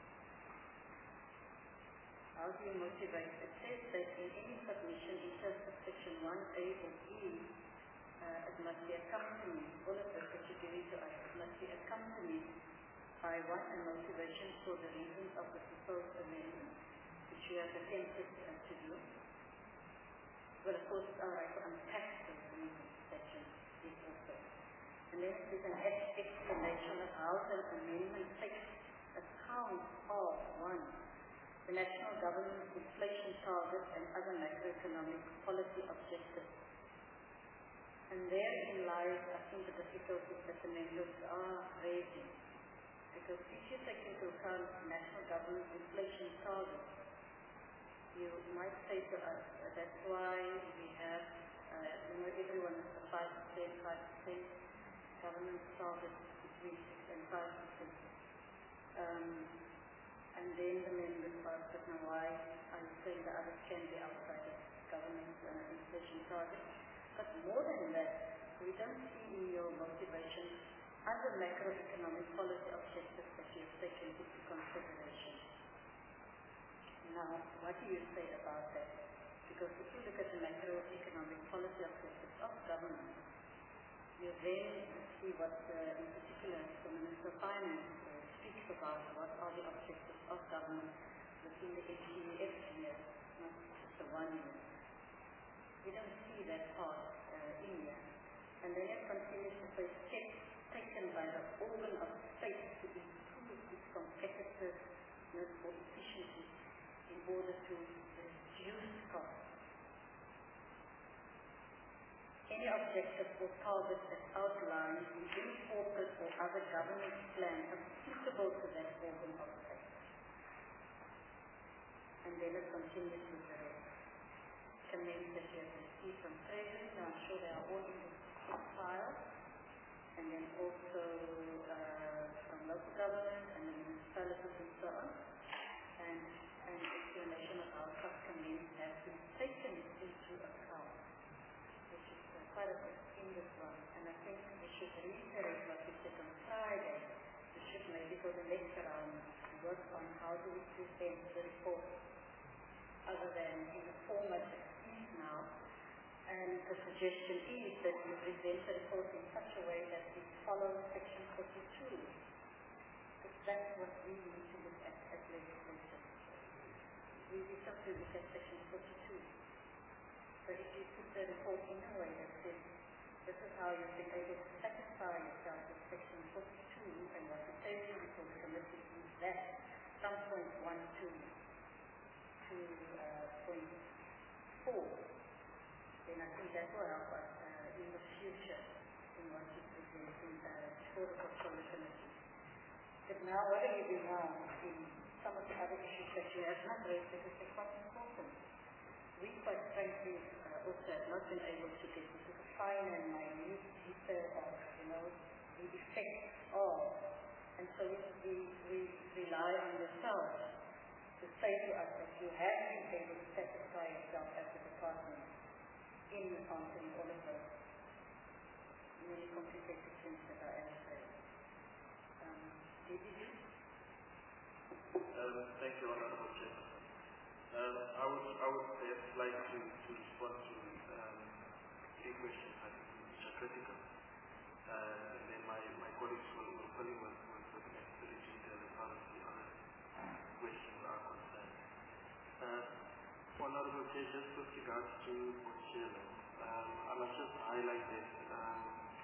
How do you motivate? It says that in any submission in terms of section one A or E, uh, it must be accompanied, all of this that you're giving to us, it must be accompanied by one, a motivation for the reasons of the proposed amendment, which you have attempted uh, to do. Well, of course, it's all right to unpack those reasons that you did also. And then there's an explanation of how the amendment takes account of, one, the national government's inflation target and other macroeconomic policy objectives. And therein lies, I think, the difficulties that the members are raising. Because if you take into account around national government inflation targets. You might say to us, uh, that's why we have, uh, you know, everyone is a five percent, five percent, government target between six and five percent. Um, and then the members asked us, now why are you saying the others can be outside of government uh, inflation target? But more than that, we don't see in your motivation other macroeconomic policy objectives that you have taken into consideration. Now, what do you say about that? Because if you look at the macroeconomic policy objectives of government, you then see what, uh, in particular, the Minister of Finance uh, speaks about what are the objectives of government within the H E F year, not just the one year. We don't see that part uh, in here. And then it continues to say steps taken by the organ of state to improve its competitiveness or efficiency in order to reduce costs. Any objective or target that's outlined in any corporate or other government plan applicable to that organ of state. And then it continues with the comments that you have received from Treasury. Now I'm sure they are all in the file. And then also uh, from local government and the municipalities and so on. And an explanation of how such comments have been taken into account, which is uh, quite a bit in this one. And I think we should reiterate what we said on Friday. We should maybe go the next round to work on how do we present the report other than in the format that it is now. And the suggestion is that we present the report in such a way that we follow section forty-two. Because that's what we need to look at as legislation. We need to look at section forty-two. So if you put the report in a way that says, this is how you've been able to satisfy yourself with section forty-two, and what the table before the committee is that, from point one to, to uh, point four, then I think that will help us uh, in the future in what you present in the for the portfolio committee. But now, what are you doing now in some of the other issues that you have not raised because they're quite important? We quite frankly uh, also have not been able to get into the fine and minute detail of, you know, the effects of. And so we, we, we rely on yourself to say to us that you have been able to satisfy yourself as a department in answering all of those really complicated things that are illustrated. Um, did you? Um, thank you, Honorable Chairman. Um, I would I would perhaps like to, to respond to um, three questions I think which are critical. Uh, and then my, my colleagues will, will fill in with, with, with the necessary detail as far as the other questions are concerned. Uh, Honorable Chair, just with regards to Port Shirley, um, I must just highlight that um,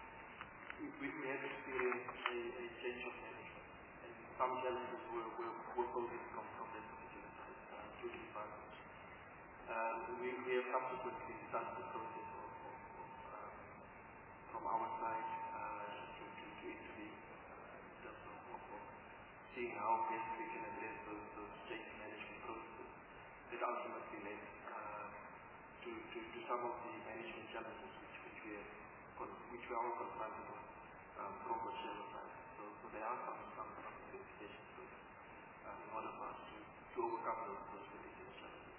we, we have experienced a, a change of management, and some challenges were, were, were posing from, from that particular side uh, to the department. Um, we, we have subsequently started the process of, of, of um, from our side uh, to, to, to intervene uh, in terms of, of, of seeing how best we can address those, those change management processes that ultimately led uh, to, to, to some of the management challenges which, which we have, which we are confronted with um, from the Shell side. So, so there are some, some, some investigations um, in order for us to, to overcome those, those particular challenges.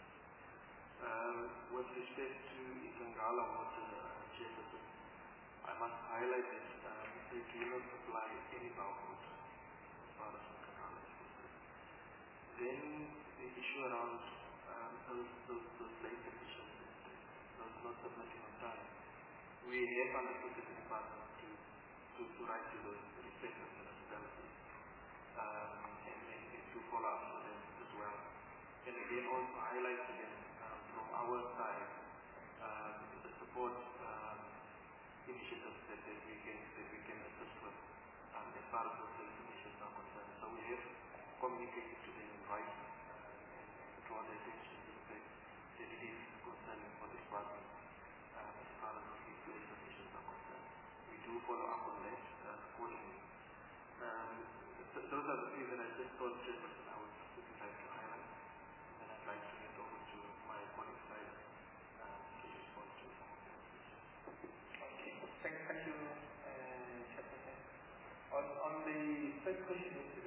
Um, with respect to Ikangala water uh, chairperson, I must highlight that um, they do not supply any bulk water as far as Ikangala is concerned. Then the issue around um, those, those, those late petitions, those not submitting on time, we have understood the department to, to, to write to those respective municipalities um, and, and, and to follow up with them as well. And again also highlight to them um, from our side um, the support um, initiatives that, that we can that we can assist with um, as far as those initiatives are concerned. So we have communicated to them in writing uh, and, and draw their attention to the fact that it is concerning for the department um, as far as those initiatives are concerned. We do follow up on that uh, accordingly. Um, th those are the things that I just thought just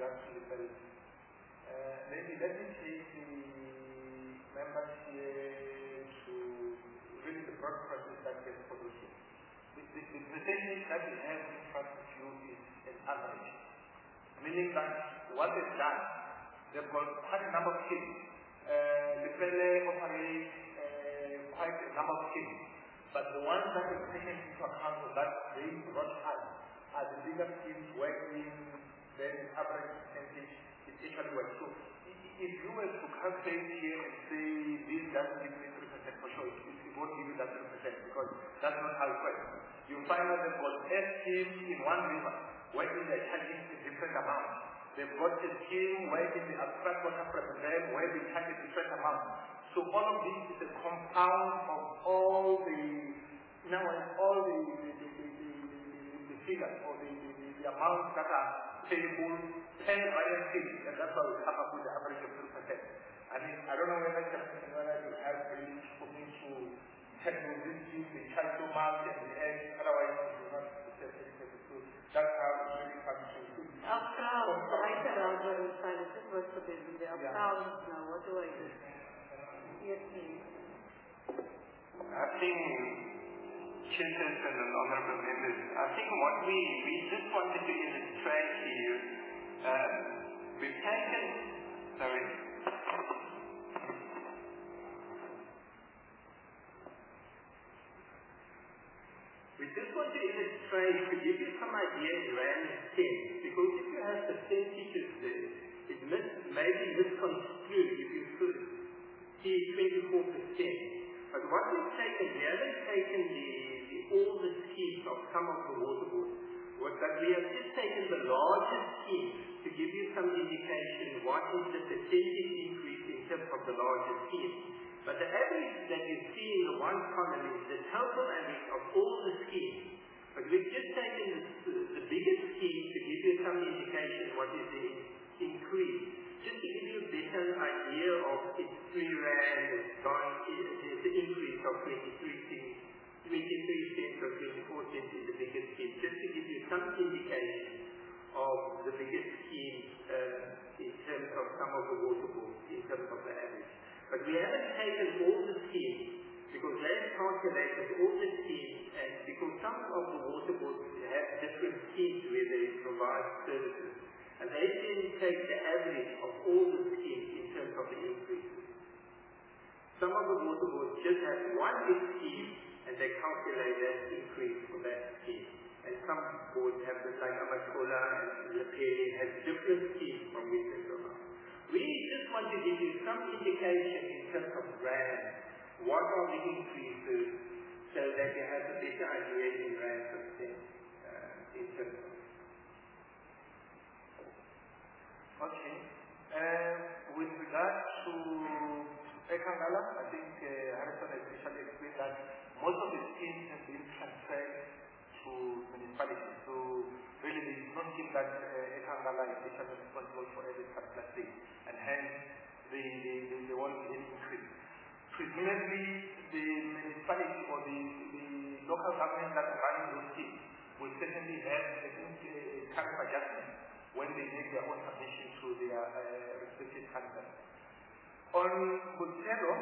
regards to the service. Uh, maybe let me take the members here to really the broad process that gets solution. The, the, the percentage that we have in front of you is an average, meaning that what they've done, they've got quite a number of schemes. Uh, the Pele operates uh, quite a number of schemes, but the ones that are taken into account of that they brought us are the bigger schemes working, then the average percentage is actually what. So if you were to calculate here and say this doesn't give me three percent for sure, it, it won't give you that three percent because that's not how it works. You find that they've got S schemes in one river, working they're charging a different amount. They've got a scheme where in the abstract water program where they charge a different amount. So all of this is a compound of all the now all the the, the, the, the, the figures or the, the, the, the amounts that are payable per various schemes, and that's why we come up with the average of three percent. I mean, I don't know whether whether you have really for me to check with this scheme, the charge so much and the end, otherwise it will not be so that's how it really comes to. Accounts, I said I'll go inside the what's the business? The accounts now, what do I do? Yes, please. I think, Chairperson and honorable members, I think what we, we just wanted to illustrate to you, uh, we've taken, sorry, we just want to illustrate to give you some idea in rand cents, because if you have percentages there, it may, may be misconstrued if you could see twenty-four percent. But what we've taken, we haven't taken the, the, all the schemes of some of the water boards, was that we have just taken the largest schemes to give you some indication what is the percentage increase in terms of the largest schemes. But the average that you see in the one column is the total average of all the schemes. But we've just taken the, the biggest scheme to give you some indication what is the increase. Just to give you a better idea of it's three rand, it's gone, it's an increase of twenty-three cents, twenty-three cents or twenty-four cents is the biggest scheme. Just to give you some indication of the biggest scheme uh, in terms of some of the water boards, in terms of the average. But we haven't taken all the schemes because they've calculated all the schemes, and because some of the water boards have different schemes where they provide services. And they didn't take the average of all the schemes in terms of the increases. Some of the water boards just have one big scheme and they calculate that increase for that scheme. And some boards have this, like Amatola and Lepere has different schemes from which they come out. We just want to give you some indication in terms of rand, what are the increases, so that you have a better idea in rand percent uh, in terms of. Okay. Uh, with regard to Ekangala, I think uh, Harrison has initially explained that most of the schemes have been transferred to municipalities. So really there is no scheme that uh, Ekangala is initially responsible for every particular thing. And hence the, the, the, the one will increase. Presumably the municipality or the, the local government that are running those schemes will certainly have a tariff adjustment when they make their own submission to their uh, respective councils. On Butero,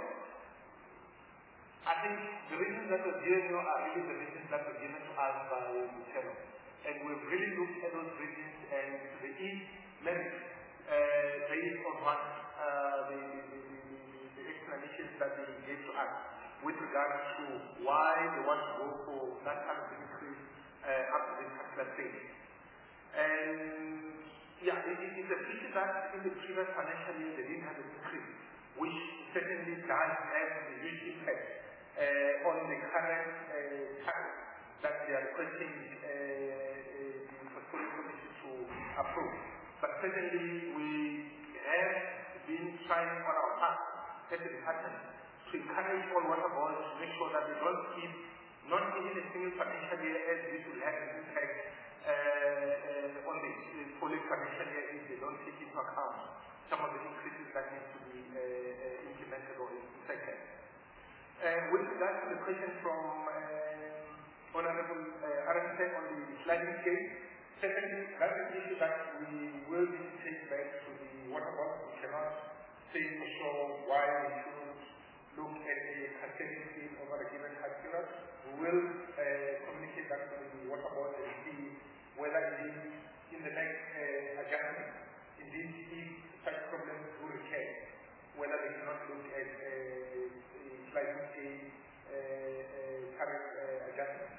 I think the reasons that were given are really the reasons that were given to us by Butero. And we've really looked at those reasons, and to the east limit, uh, based on what uh, the, the, the, the explanations that they gave to us with regard to why they want to go for that kind of increase uh, up to this particular stage. And yeah, it, it is a pity that in the previous financial year they didn't have an increase, which certainly does have a huge impact uh, on the current uh, tariff that they are requesting uh, uh, the Portfolio Committee to approve. But certainly we have been trying on our part at the department to encourage all water boards to make sure that we don't keep, not even a single financial year, as this will have an impact Uh, uh, on the, the following financial year if they don't take into account some of the increases that need to be uh, uh, implemented or effected. Uh, with regard to the question from uh, Honorable uh, Armstead on the sliding scale, Secondly, that's an issue that we will need to take back to the water board. We cannot say for sure why we should look at a cascading fee over a given time period. We will uh, communicate that to the water board and see whether indeed in the next uh, adjustment, indeed if such problems do recur, whether they cannot look at a, a slightly a, a current uh, adjustment.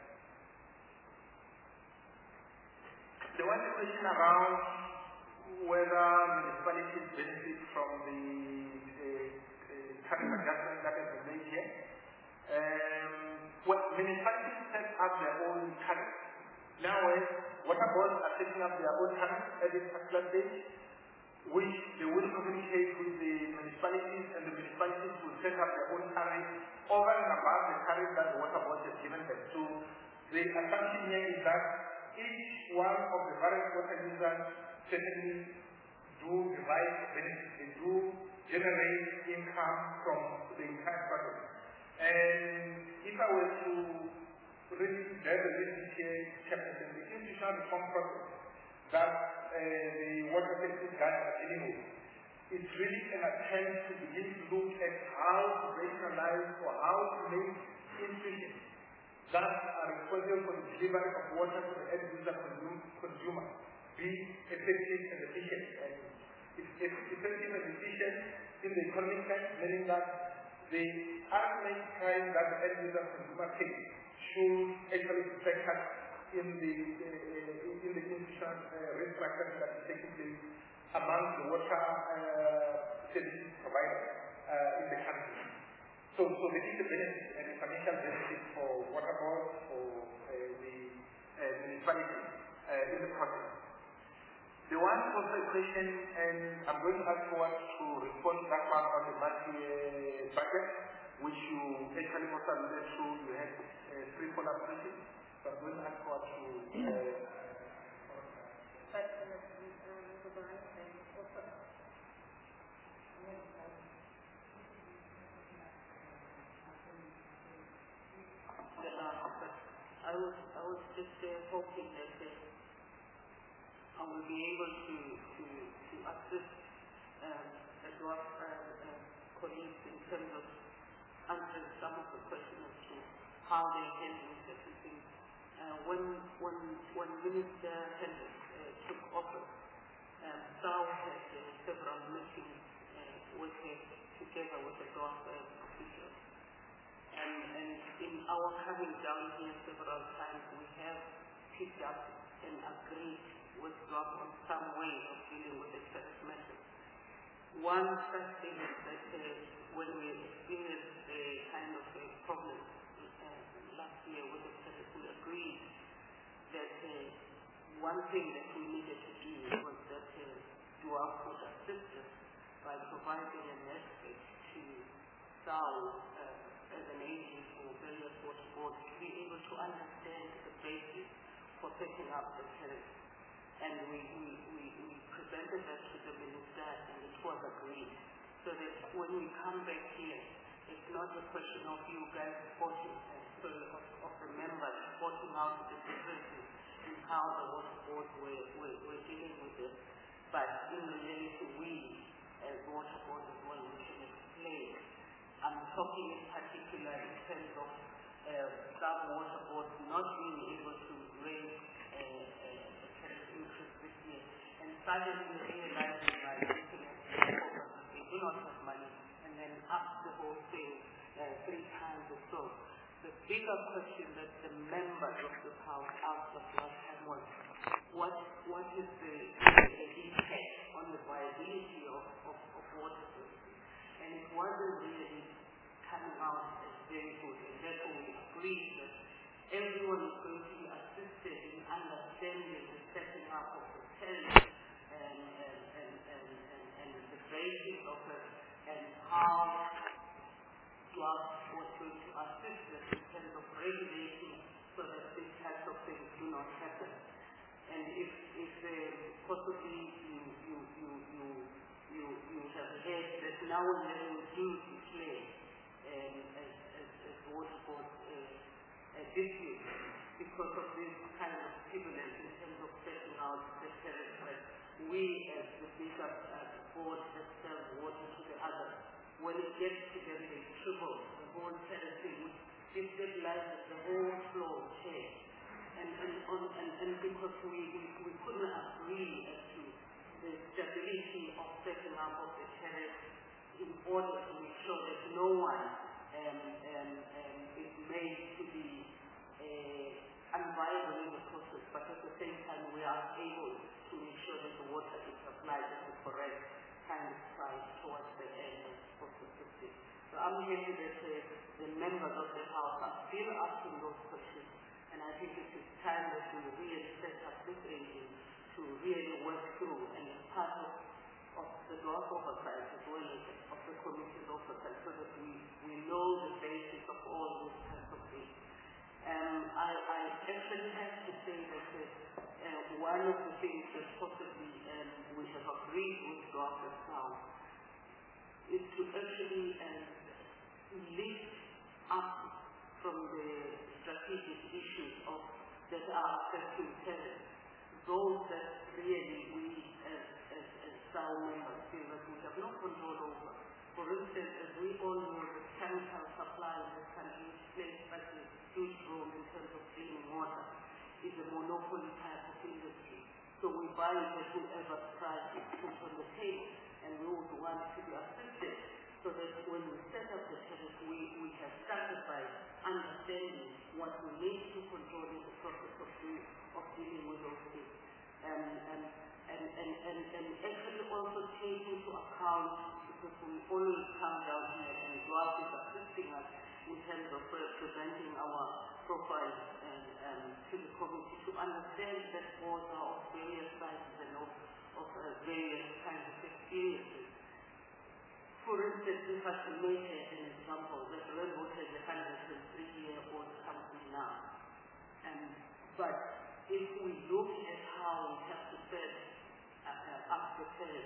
There was a question around whether municipalities benefit from the uh, uh, tariff adjustment that has been made here. Um, well, municipalities set up their own tariff. Now, water boards are setting up their own tariff at this particular stage, which they will communicate with the municipalities, and the municipalities will set up their own tariff over and above the tariff that the water board has given them. So, the assumption here is that each one of the various water users certainly do derive benefits, they do generate income from the entire process. And if I were to really delve a little bit here, chapter ten, the institutional reform process that uh, the water sector guys are dealing with, it's really an attempt to begin to look at how to rationalize or how to make institutions that are responsible for the delivery of water to the end user consumer be effective and efficient. And it's effective and efficient in the economic sense, meaning that the ultimate time that the end user consumer pays should actually be factored in the uh, in the institutional uh, restructuring that is taking place among the water uh, services providers uh, in the country. So, so there is a benefit and a financial benefit for water boards, for uh, the uh, municipality uh, in the process. The one also a question, and I'm going to ask forward to respond to that one on the multi-year budget, which you actually also alluded to. You had uh, three follow-up questions, so I'm going to ask forward to. Uh, I was, I was just uh, hoping that uh, I will be able to, to, to assist um, as well as uh, colleagues in terms of answering some of the questions as to how they handle certain things. Uh, when, when, when Minister Hendricks uh, took office, um, South had uh, several meetings uh, with her, together with the draft uh, officials. And, and in our coming down here several times, we have picked up and agreed with draft on some way of dealing with the tariff matters. One such thing is that uh, when we experienced a kind of a problem uh, last year with the tariff, we agreed that uh, one thing that we needed to do was that uh, draft would assist us by providing an expert to South as an agent for various water boards to be able to understand the basis for setting up the tariff. And we, we, we, we presented that to the minister, and it was agreed. So that when we come back here, it's not a question of you guys reporting, uh, so of, of the members reporting out the differences in how the water boards were, were, were dealing with it, but in reality, we as water boards as well, we can explain. I'm talking in particular in terms of uh, some water boards not being able to raise uh, uh, a tariff increase this year, and suddenly realizing by looking at the programs that they do not have money, and then up the whole thing uh, three times or so. The bigger question that the members of the House asked us last time was, what, what is the, the impact on the viability of, of, of water services? And it wasn't really coming out as very good, and therefore we agreed that everyone is going to be assisted in understanding the setting up of the tariff and, and, and, and, and, and the basis of it, and how draft was going to assist us in terms of regulating so that these types of things do not happen. And if, if uh, possibly you, you, you, you You, you have heard that now and then we do declare um, as, as, as water board uh, uh, disputes because of this kind of turbulence in terms of setting out the terrace. But we as the bishop as the board that serve water to the others, when it gets to them, they triple the whole terrace thing, which destabilizes the whole floor change. And, and, on, and, and because we, we, we couldn't agree as to the stability of setting up of the terrace in order to make sure that no one um, um, um, is made to be uh, unviable in the process, but at the same time we are able to make sure that the water is supplied at the correct kind of price towards the end of the system. So I'm happy that uh, the members of the House are still asking those questions, and I think it is time that we really set up this regime to really work through, and as part of, of the draft oversight as well as of the Commission's oversight, so that we, we know the basis of all these kinds of things. Um, I, I actually have to say that uh, uh, one of the things that possibly um, we have agreed with drafters now is to actually um, lift up from the strategic issues of that are affecting terrorists, those that really we as, as, as SAU members feel that we have no control over. For instance, as we all know, the chemical supply in this country, which plays such a huge role in terms of cleaning water, is a monopoly type of industry. So we buy it at whoever price is put on the table, and we would want to be assisted so that when we set up the tariff, we, we have started by understanding what we need to control in the process of, doing, of dealing with those things. Um, and, and, and, and, and actually also take into account, because we always come down here and draft is assisting us in terms of representing our profiles and, um, to the committee to understand that boards are of various sizes and of, of uh, various kinds of experiences. For instance, if I can make an example, that Redwater is a one hundred three year old company now. Um, but if we look at how we have to set uh, uh, up the service,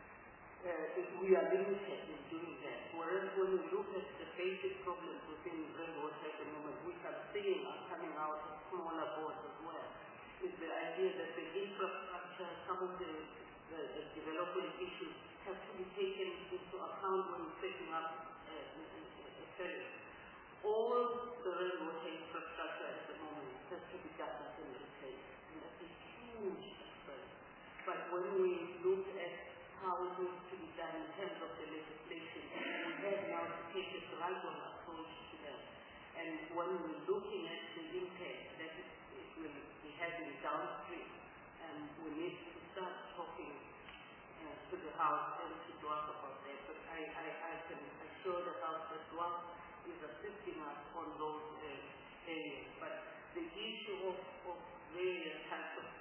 uh, if we are limited in doing that. Whereas when we look at the basic problems within Redwater at the moment, which I'm seeing are coming out of smaller boards as well, is the idea that the infrastructure, some of the, the, the development issues have to be taken into account when setting up a, a, a service. All the railwater infrastructure at the moment has to be done in the place, and that's a huge expense. But when we look at how it needs to be done in terms of the legislation, we have now to take a gradual approach to that. And when we're looking at the impact that it, it will be having downstream, um, we need to start talking uh, to the House and to Dwak about that. But I, I, I can assure the House that Dwak is assisting us on those uh, areas. But the issue of, of various types of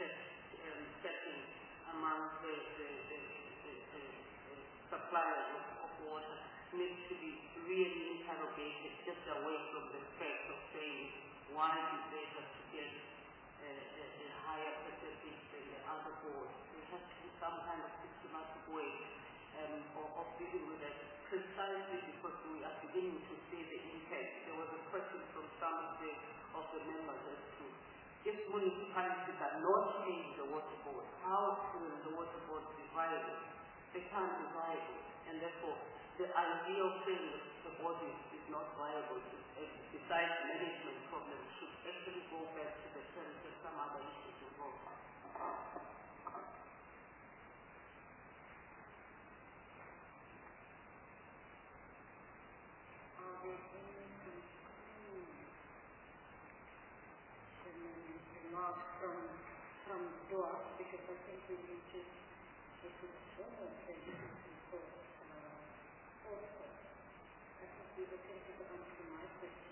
um, setting among the, the, the, the, the, the suppliers of, of water needs to be really interrogated, just away from the fact of saying why did they have to get a, a, a higher percentage than the other boards. There has to be some kind of systematic way um, of, of dealing with it, precisely because we are beginning to see the impact. There was a question from some of the, of the members as to if municipalities are not paying the water board, how will the water board be viable? They can't be viable, and therefore the idea of saying that the board is, is not viable, besides management problems, should actually go back to the terms of some other issues involved. From, from Dwak, because I think we need to, if it's one of the issues for uh, also, I think we will take it on to my question.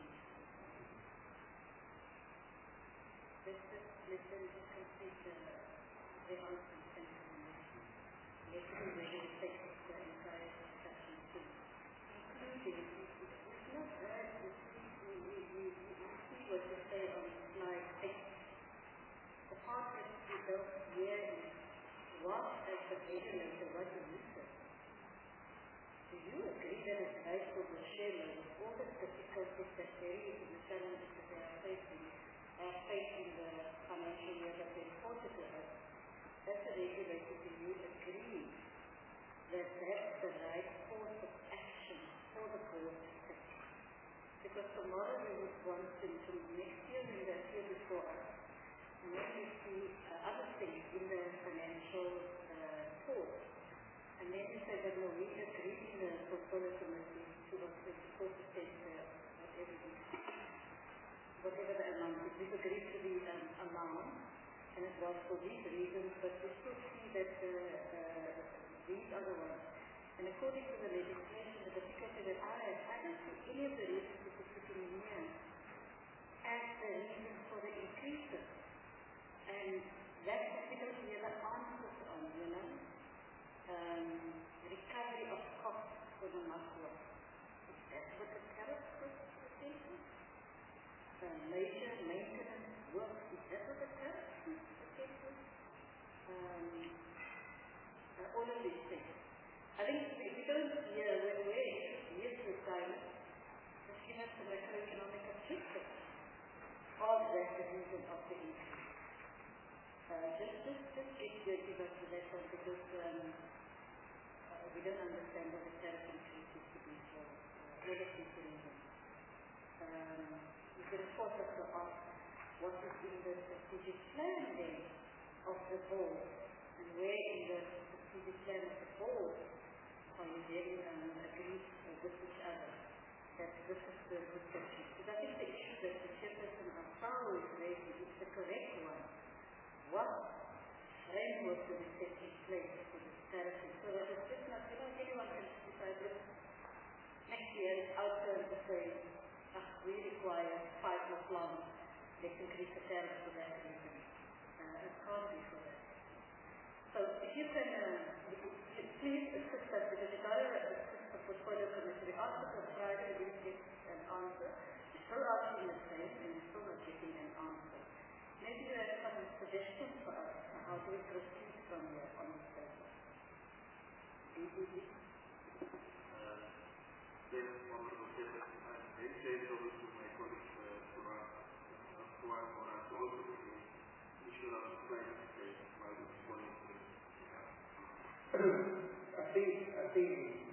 Let's just listen to complete the, the answer sent to the nation. Let's see whether it takes us the entire discussion too. Including, it's not bad to see, we, we, we, we see what you say on slide six. The part that we don't hear is what as the regulator, what do you say? Do you agree that it's right for the shareholders, all the difficulties that there is and the challenges that they are facing, uh, facing the financial year that they reported to us, as a regulator, do you agree that that's the right course of action for the board to take? Because tomorrow we would want them to next year and the year before us, and then we see uh, other things in the financial uh, report. And then we say that no, we agree in the portfolio committee to also four percent uh, whatever it is, whatever the amount is. We've agreed to the um, amount, and it was for these reasons, but we still see that uh, uh, these are the ones. And according to the legislation, the difficulty that I have, I don't see any of the reasons that we're putting in here as the reason for the increases. And that's particularly the other answers on, you know. Um, recovery of costs for the Makwa. Is that what the tariff was stating? Uh, major maintenance work, is that what the tariff was stating? Um, uh, all of these things. I think if we don't hear where where it is the silence, just give us the macroeconomic objectives of that the reason of the increase. Uh, just, just, just give, give us the letter because um, uh, we don't understand what the tariff increase is to be for uh, all of these reasons. Um, you can of course also ask what is in the strategic plan then of the board, and where in the strategic plan of the board are you then um, agreed uh, with each other that this is the good picture. Because I think the issue that the chairperson Asaro is raising is the correct one. What framework will be set in place for this therapy? So that it's just not, you know, anyone can decide that next year it's our turn to say, ah, we require five more plants, let's increase the tariff for that reason. Uh, it can't be for that. So if you can, uh, if you please assist us, because you've got to assist the portfolio committee. We asked for Friday, we didn't get an answer. We're still asking the same, and we're still not getting an answer. Maybe you have some suggestions for us on how do we proceed from here on this paper. D D D? Yes, Honorable Chairman, I'm very grateful to my colleague Suraj Suwan Moran to also be sure on the slide while responding to I think, I think,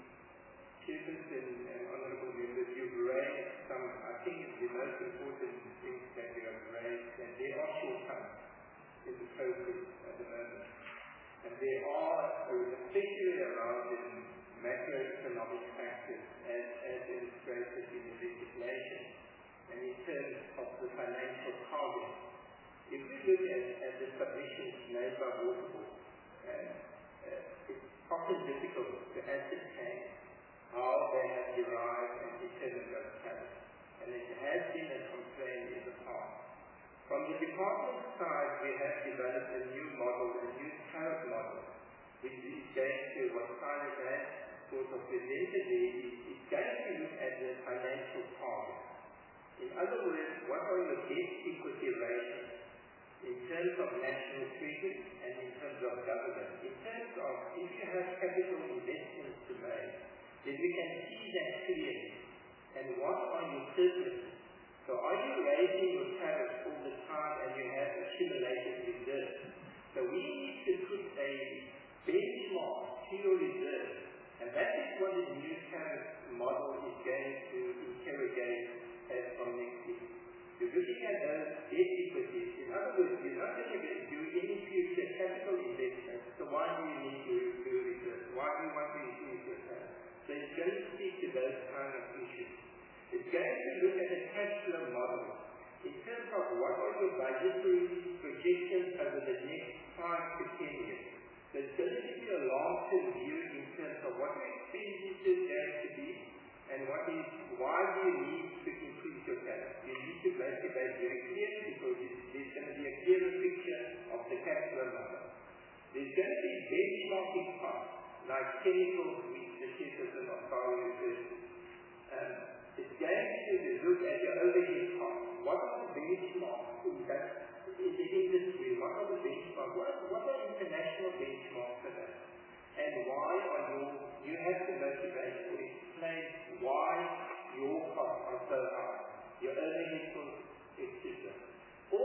Chairperson and Honorable Members, you've raised some, I think, the most important things that you have raised, and there are shortcomings in the process at the moment. And there are, especially around the macroeconomic factors as, as illustrated in the legislation, and in terms of the financial target. If we look at, at the submissions made by Waterboard, uh, uh, it's often difficult to ascertain how they have derived and determined those tariffs. And it has been a complaint in the past. From the department side, we have developed a new model, a new tariff model, which is going to, what Simon has sort of presented there, is, is going to look at the financial target. In other words, what are your debt equity ratios in terms of national treaty and in terms of government? In terms of, if you have capital investments to make, then we can see that clearly. And what are your surpluses? So are you raising your tariffs all the time and you have accumulated reserves? So we need to put a benchmark to your reserves. And that is what the new tariff model is going to interrogate as from next year. You're looking at those debt equities. In other words, you're not going to do any future capital investments. So why do you need to do reserves? Why do you want to increase your tariff? So it's going to speak to those kind of issues. It's going to look at a cash flow model in terms of what are your budgetary projections over the next five to ten years. So it's going to give you a long-term view in terms of what your expenditure is going to be and what is, why do you need to increase your tariff. You need to motivate very clearly because there's going to be a clearer picture of the cash flow model. There's going to be benchmarking costs like chemicals, which the chairperson of power refers to. Um, It's going to look at your overhead costs. What are the benchmarks in, that, in the industry? What are the benchmarks? What, what are international benchmarks for that? And why are you, you have to motivate or explain why your costs are so high, your overhead costs, et cetera. All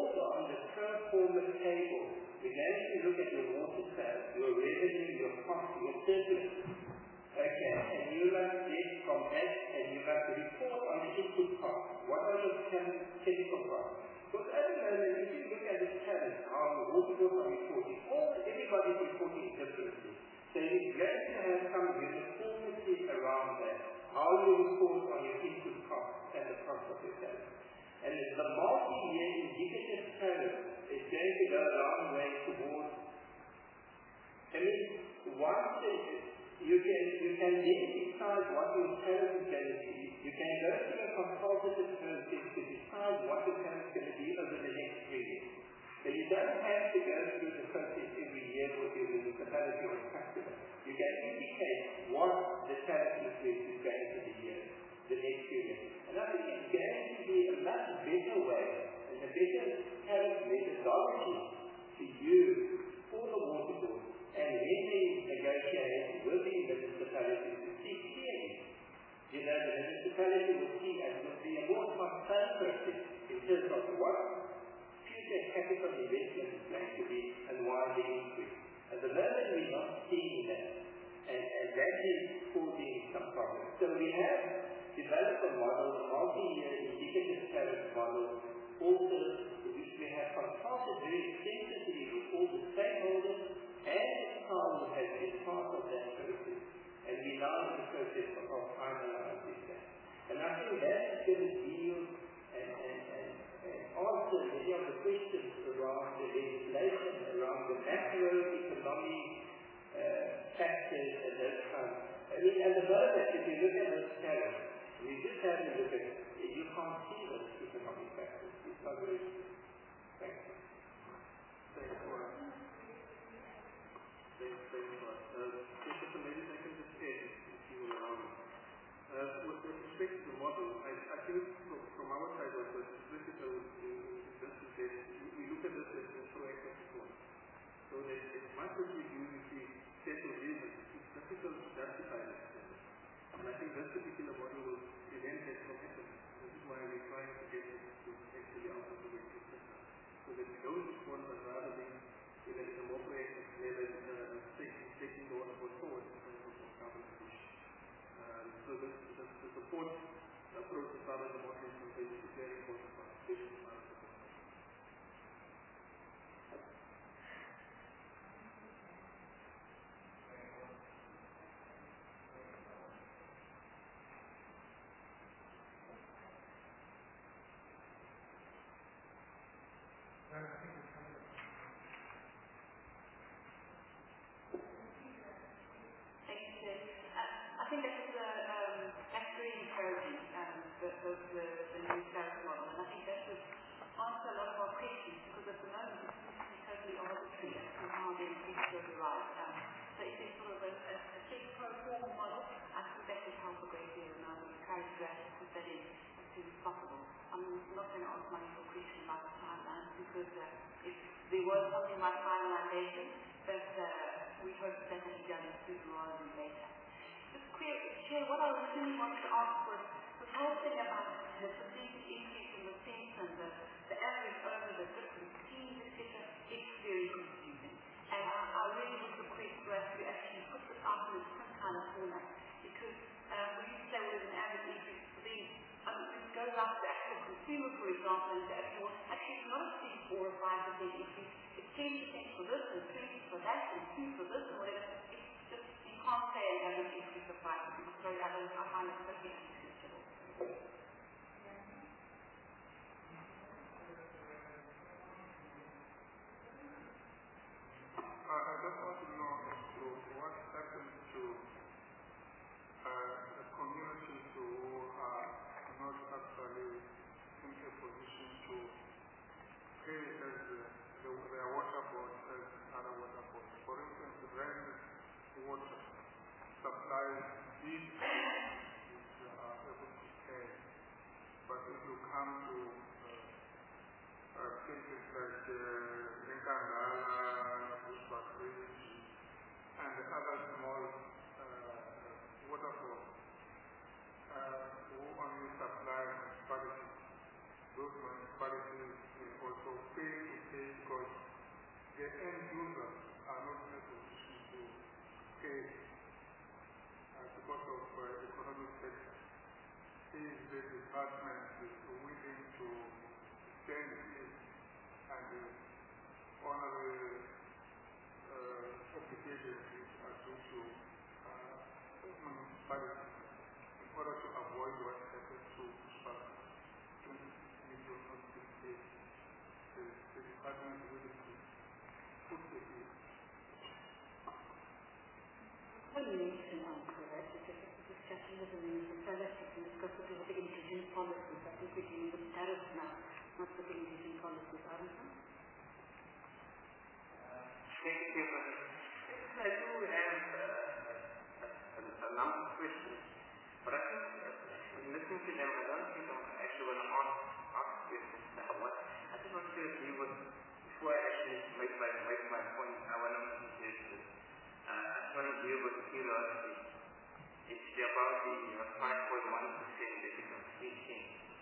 formula table, we manage to look at your water sales, your revenue, your cost, your surplus. Okay, and you must get from that, and you must report on the input cost. What are your chemical costs? Because at the moment, if you look at this challenge, how the water boards are reporting, all everybody is reporting differently. So it's going to have some uniformity around that. How you report on your input costs and the cost of your challenge. And the multi-year indicative tariff is going to go a long way towards, I mean, once you can, you can then decide what your tariff is going to be. You can go to a consultative process to decide what your tariff is going to be over the next three years. So you don't have to go through the process every year with your municipality or customer. You can indicate what the tariff increase is going to be here the next few years. And I think it's going to be a much better way and a better tariff methodology to use for the water board. And when they negotiate with the municipality to see clearly, you know, the municipality will see and will be a more transparent process in terms of what future capital investment is going to be and why they increase. At the moment, we're not seeing that. And, and that is causing some problems. So we have developed a model, a multi-year indicative tariff model, also which we have consulted very extensively with all the stakeholders, and the Parliament has been part of that process. And we now in the process of, of finalizing that. And I think that is going to deal and, and, and, and answer many of the questions around the legislation, around the macroeconomic uh, factors and those kinds. I mean, at the moment, if you look at those tariffs, we just have to look at it. You can't see those economic factors. It's not very thank you. Thanks for that. Thanks, thanks for that. Uh, Christopher, maybe I can just add, if you will allow me. Uh, with, with respect to the model, I, I think from, from our side of the political investigation, we, we look at this as a proactive approach. So that as much as we do with the set of reasons, it's difficult to justify this. And I think this particular model will prevent that from happening. This is why we're trying to get it to actually out of the way, et cetera. So that we don't respond, but rather be in a, in a more proactive level, uh, taking, taking the water forward in terms of carbon emission. Um, so this, this, the support approach is rather the model is very important for us, especially for us. I think this is a, um, that's really encouraging, um, the, the, the, the new tariff model, and I think that would answer a lot of our questions, because at the moment it seems to be totally arbitrary as to how the increases are derived. Um, so if there's sort of a, a, a set pro forma model, I think that would help a great deal, and I would encourage you to put that in as soon as possible. I'm not going to ask my usual question about the timeline, because uh, if there was something like finalization, but uh, we hope that will be done sooner rather than later. Chair, what I really wanted to ask was the whole thing about the perceived increase in the sense and the, the average over the different schemes, et cetera. It's very confusing. And I, I really would request for us to actually put this out in some kind of format, because uh, we used to say well, there's an average increase, but then um, it goes out to the actual consumer, for example, and say, well, actually it's not a three, four, or five percent increase. It's ten percent for this, and twenty for that, and two for this, and whatever. It's just, you can't say an average increase of five percent. Sorry, I don't I find it totally unacceptable. Uh, I just want to know as to what happens to uh, the communities who are not actually in a position to pay as the, the, their water board as other water boards. For instance, the drainage water supplies these which are able to pay. But if you come to uh, uh, places like uh, Nkangala, Bushbuck Bridge, and the other small uh, waterfalls uh, who only supply municipalities, those municipalities will also pay to pay because the end users are not in a position to pay uh, because of uh, economic factors. Is the department is willing to stand in and uh, honor the uh, obligations which are due to uh, municipalities in order to avoid what happened to Sparta in New York State? The, the department is willing to put the bill. Well, you need to answer that because it's a discussion with the Minister of South Africa and it's got to do with the indigenous policies. I think we're dealing with tariffs now, not with the indigenous policies, aren't we? Thank you, Chairperson. I do have uh, a, a number of questions, but I think uh, in listening to them, I don't think I'm actually going to ask, ask questions now. What, I just want to agree with, before I actually make my, make my point, I want to suggest this. Uh, I just want to deal with the curiosity. It's about the uh, five point one percent that is on speaking.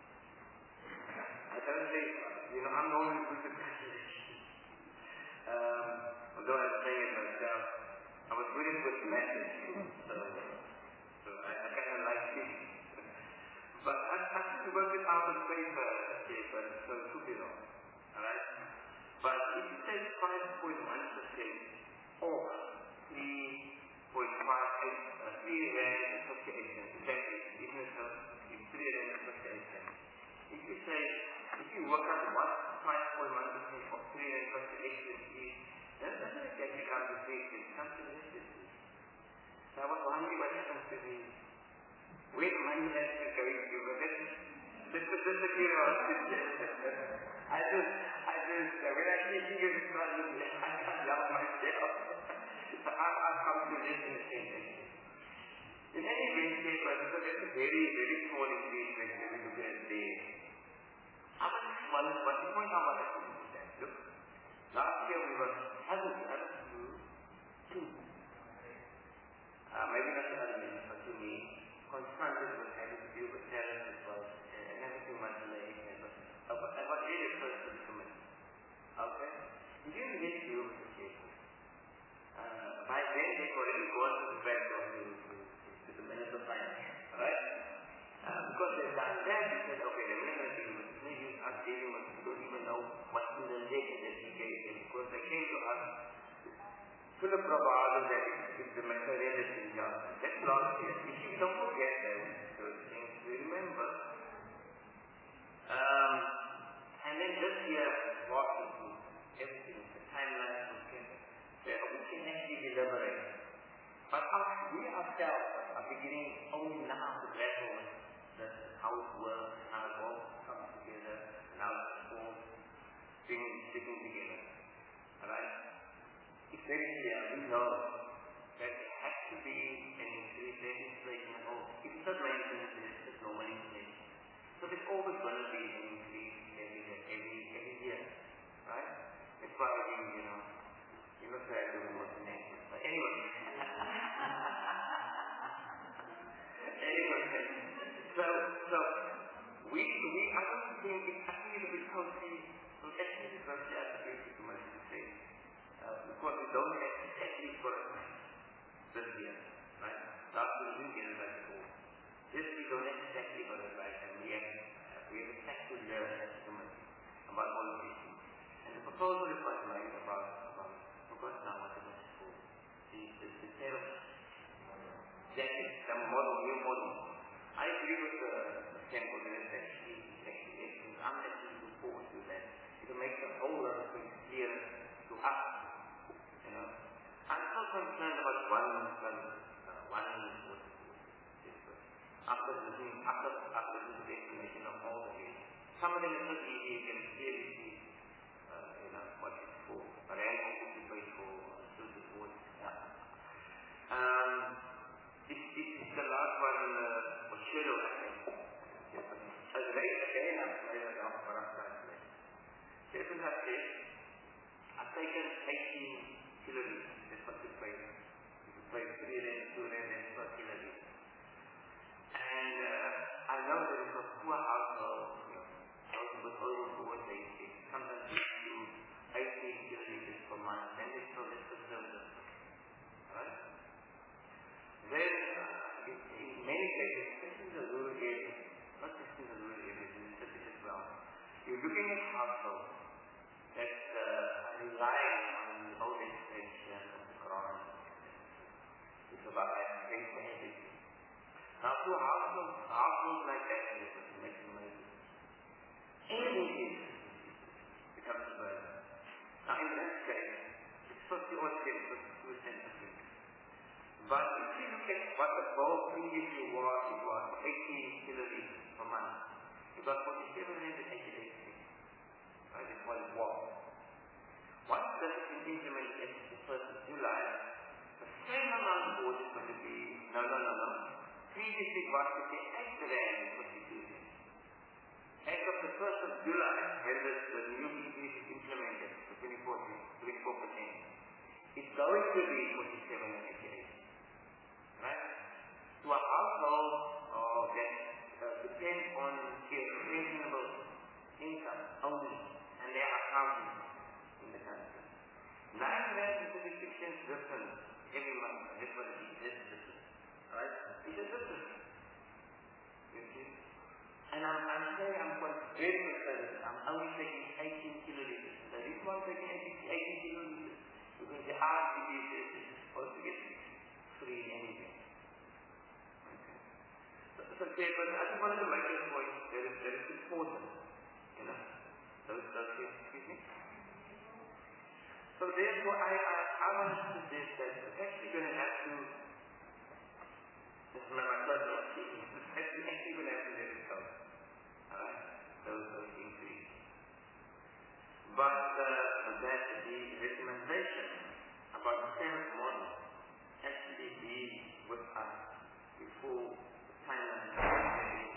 I don't think, you know, I'm only good at calculations. Um, although I'm saying it myself, I was good at mathematics, so, so I, I kind of like it. But I, I should work it out on paper, paper, so it could be wrong. Alright? But if you say five point one percent or three point five eight, uh, three rand and fifty-eight cents, exactly, even if it's three rand and fifty-eight cents. If you say, if you work out what five point one percent of three rand and fifty-eight cents is, that doesn't exactly come to three cents, it comes to less than three. So I was wondering what happens to the, where the money has to go to, but this is, this is, this is curiosity. I just, I just, uh, when I see figures in front of me, I can't love myself. So I've, I've come to less than the same thing. In any event, paper, because it's a very, very small engagement that we look at there. I was just wondering, what the point I want to do is that, look, last year we were, hasn't it, hasn't it, two, uh, maybe not the other means, but to me, confronted with having to deal with tariffs as well, and having too much delay, and but I was really first to the committee. Okay? You didn't get to deal with the cases. Uh, by then, it already got to the back of the, to the Minister of Finance, right? Uh, because they've done that, they said, okay, they're going to deal with it. Maybe us dealing with it, we don't even know what's in the letter that we gave them, because they came to us full of bravado that it's the materialist injustice. That's last year. If you don't forget that, those things, we remember. Um, and then this year, walking through everything, the timeline, we can, we can actually deliberate. But us, we ourselves are beginning only now to grapple with the, how it works, how it all comes together, and how it's all sticking together. Alright? It's very clear, we know that there has to be an increase in inflation at all. It's not maintenance, it's just normal inflation. So there's always going to be an increase every, every, every year, right? That's why you, you know, you're not trying to do what's the next one. But anyway. anyway, so, so, we, we, I don't think, it's actually a bit healthy, so actually it's very attribute to my mistake. Uh, because we don't have exactly for this year, right? Last year we didn't get it right at all. This we don't have exactly got it right, and we have, uh, we have exactly learned as a committee about all of these things. And the proposal is quite right about, about, I forgot now what it was for. The, the, the tariff, that is some model, new model. I agree with the, the sample that is actually, actually excellent. I'm actually looking forward to that. It will make the whole lot of things clear to us. You know, I'm so concerned about one, one, uh, one after listening, after, after listening to the explanation of all the things. Some of them is not easy, you can clearly see, uh, you know, what it's for. But I am also to pay for still the board. Yeah. Um, this, this is the last one, uh, for Cheryl, I think. As late again, I'm sorry about what I'm trying to say. Cheryl has said, I've taken eighteen kiloliters, that's what you pay. You pay three rand, two rand, and four kiloliters. And uh, I know that it's a poor household, you know, those with overboard, they, they sometimes do eighteen kiloliters per month. areas, especially the rural areas, not just in the rural areas, in the cities as well, you're looking at households that uh, are relying on the old education of the Quran. It's about that faith for everything. Now, to households, households like that, it makes you amazing. Anything becomes a burden. Now, in that case, it's fifty or fifty-two cents a week. But if you look at what the bulk previously was, it was eighteen kiloliters per month. It was forty-seven hundred eighty-eight cents. Right? That's what it was. Once this has been implemented at the first of July, the same amount of water is going to be, no, no, no, no. Previously it was fifty-eight rand and fifty-two cents. As of the first of July, when this, the new increase is implemented, the twenty-four percent, it's going to be forty-seven and eighty-eight. Right? To a household uh, that uh, depends on their reasonable income only, and their accounting in the country. Nine rand and thirty-six cents difference every month. That's what it is. That's different. Right? It's a difference. You see? And I'm, I'm saying I'm quite very excited. I'm only taking eighteen kiloliters. The reason why I'm taking eighteen kiloliters because the R T D is supposed to get free anyway. Okay. So, so okay, but I just wanted to make this point that is, that is important. You know? Those, those things, excuse me? So therefore, I, I, I want to suggest that we're actually going to have to, this is my personal speaking, we're actually going to have to let it go. Alright? Those, those increase. But uh, that the recommendation about the tariff model actually be with us before the timeline is ready.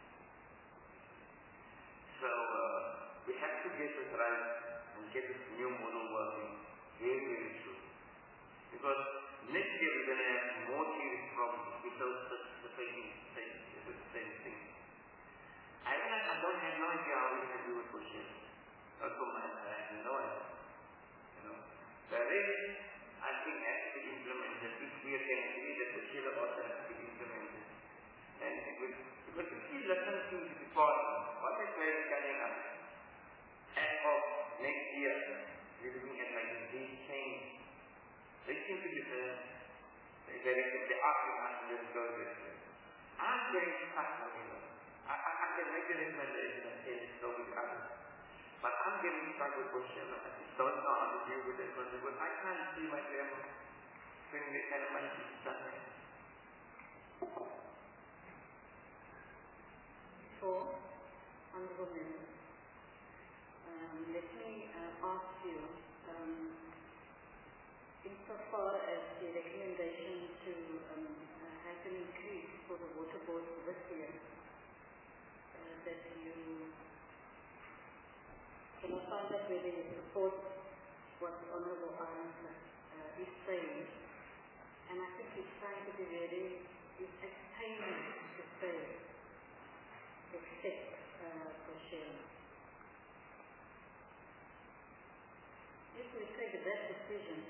So uh, we have to get this right and get this new model working very, very soon. Because next year we're going to have more serious problems because the, the same thing, the same thing. I mean, I don't have no idea how we're going to do it for sure. Not for my, I have no idea. You know, the rest, I think, has to be implemented. If we can agree that the Sheila also has to be implemented. And it will, because if you listen to the department, what is very coming up? As of next year, we're looking at like a big change. They seem to be the, they, they, they ask us to just go this way. I'm getting stuck now, you know. I, I, I can make a recommendation and say it's go with others. But I'm getting stuck with bullshit. I just don't know how to deal with it because I can't see my family spending this kind of money to Sunday. Four, honorable members, um, let me uh, ask you, um, insofar as the recommendation to um, uh, have an increase for the water board for this year, uh, that you can I find out whether you support what Honorable Arnold uh, is saying, and I think he's trying to be very, he's explaining to say, except uh, for sharing. If we take that decision,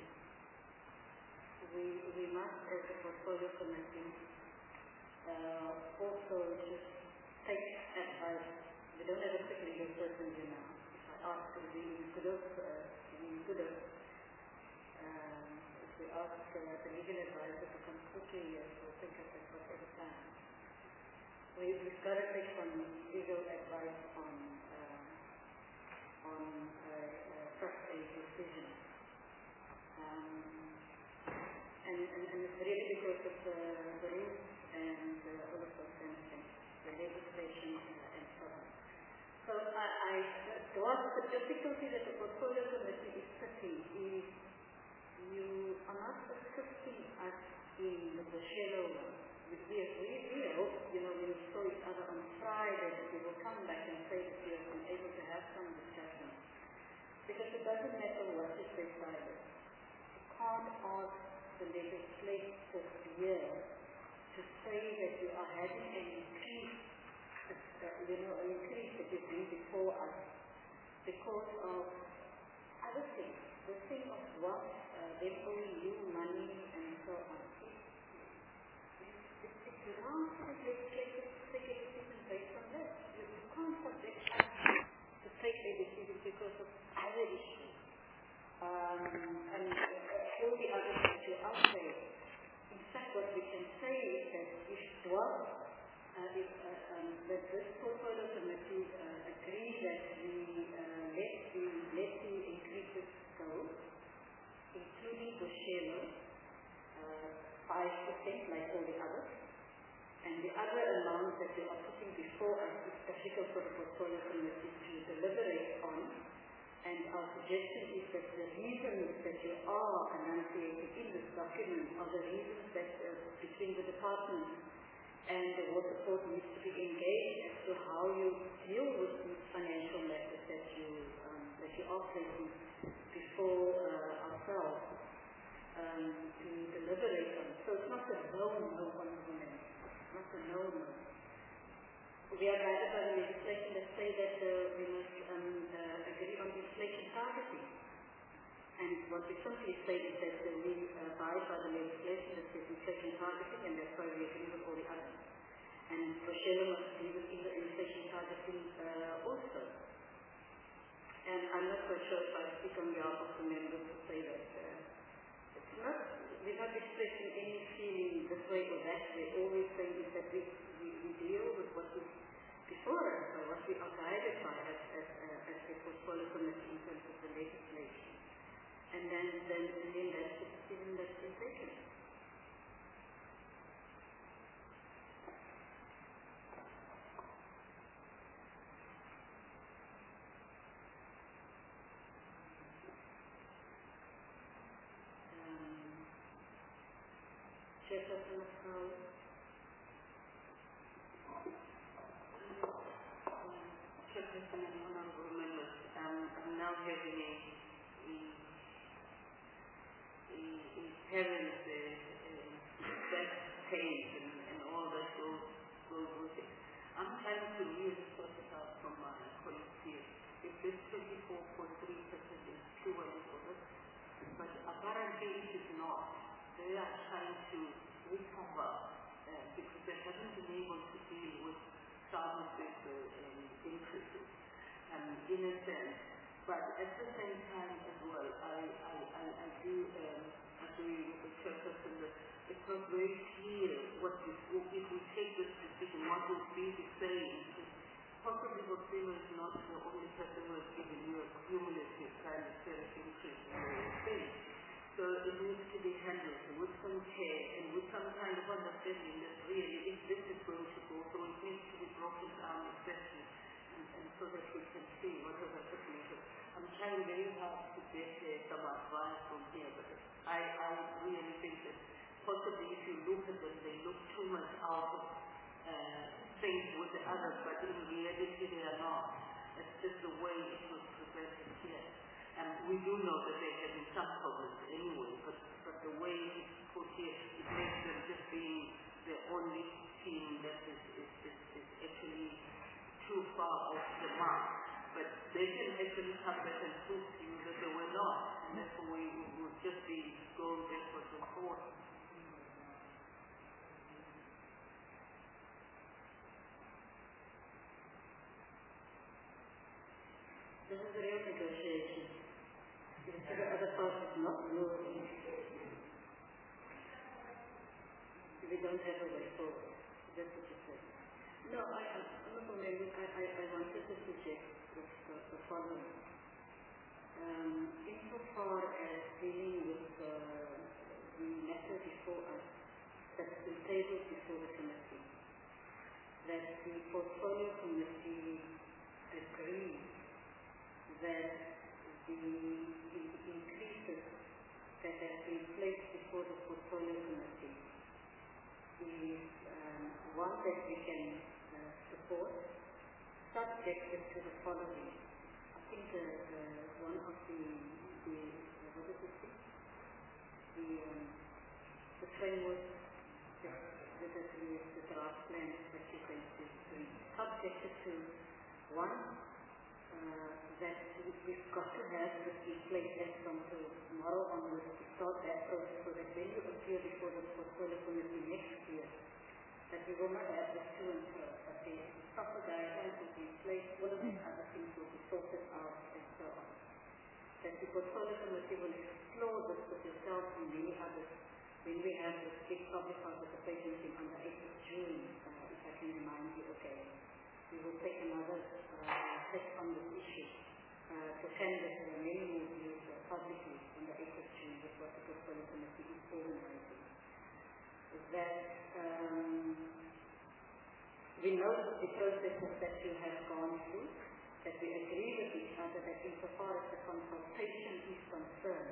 we, we must, as a portfolio committee, uh, also just take advice. We don't have a particular person, you know. Ask if we could have, uh, we could have, um, if we ask uh, the legal advisor to come quickly, uh, we'll think of it for every time. We, we've got to take some legal advice on, uh, on uh, uh, such a decision. Um, and, and, and it's really because of uh, the rules and uh, all of those kind of things, the legislation uh, and so on. So I, I what the difficulty that the portfolio committee is sitting is you are not assisting us in the shallow one. We, we, we hope, you know, we saw each other on Friday that we will come back and say that we have been able to have some discussion. Because it doesn't matter what is decided. You can't ask the legislative year to say that you are having an increase Uh, you know, an increase that is being before us because of other things. The thing of what uh, they owing you money and so on. It, it, it, it belongs to the take a decision because of other issues. Um, and uh, all the others that you out there. In fact, what we can say is that if Dwar, uh, if, uh, um, that this portfolio committee uh, agree that we uh, let the let the increases go, including for Shelo, uh, five percent like all the others, and the other amount that we are putting before us is difficult for the portfolio committee to deliberate on. And our suggestion is that the reasons that you are enunciating in this document are the reasons that uh, between the departments and the water board needs to be engaged as to how you deal with these financial matters that you um, that you are placing before uh, ourselves um, to deliberate on. So it's not a no-no on the women. It's not a no-no. We are guided by the legislation that say that uh, we must um, uh, agree on inflation targeting. And what we simply say is that uh, we abide by the legislation that says inflation targeting, and that's why we agree with all the others. And for Shelo must agree with the inflation targeting uh, also. And I'm not quite sure if I speak on behalf of the members to say that uh, it's not, we're not expressing any feeling this way or that way. All we're saying is that we, we, we deal with what is before us, by what we are guided by as, as, uh, as a portfolio committee in terms of the legislation. And then, then, and then that's the decision that's been taken. Um, Chairperson of House. Chairperson and honorable members, um, I'm now having a, a, a, a parent uh, uh, back pain and, and all that goes go with it. I'm trying to really sort it out from my colleagues here. If this twenty-four point three percent is purely for this, but apparently it is not. They are trying to recover uh, because they haven't been able to deal with some of the uh, increases um, in a sense. But at the same time as well, I, I, I, I do um, agree with the chairperson that it's not very clear what this, if we take this decision, what will be the same. Possibly Botswana is not the only person who has given you a cumulative kind of tariff increase in your thing. So it needs to be handled with some care and with some kind of understanding that really if this is going to go, so it needs to be broken down especially and, and so that we can see what is happening. I'm trying very hard to get uh, some advice from here, but I, I really think that possibly if you look at them, they look too much out of uh, sync with the others, but in reality they are not. It's just the way it was presented here. And we do know that they're having some problems anyway, but, but the way it's put here, it makes them just being the only team that is, is, is, is actually too far off the mark. But they can actually come back and prove to you that they were not, and therefore we would just be going backwards and forwards. This is a real negotiation. The other part is not moving. We don't have a way forward. That's what you said. No, I, I'm not going to I, I, I wanted to suggest the, the, the following. Um, insofar as dealing with uh, the matter before us, that's been tabled before the committee, that the portfolio committee agrees that the, the increases that have been placed before the portfolio committee is um, one that we can uh, support, subjected to the following. I think the, the one of the, the what is it? The, um, the framework, the, the, the, the draft plan that you're going to bring, subjected to one, Uh, that we've got to have this in place as from tomorrow onwards to start that process so that when you appear before the portfolio committee next year, that we will not have this to and fro, but the proper guidelines will be in place, all of these other things will be sorted out and so on. That the portfolio committee will explore this with yourself and many others when we have this big public participation thing on the eighth of June, uh, if I can remind you, okay, we will take another uh, take on this issue uh, to canvass uh, many more views uh, publicly on the eighth of June with what the portfolio committee is organizing. Is that um, we know the processes that you have gone through, that we agree with each other that insofar as the consultation is concerned,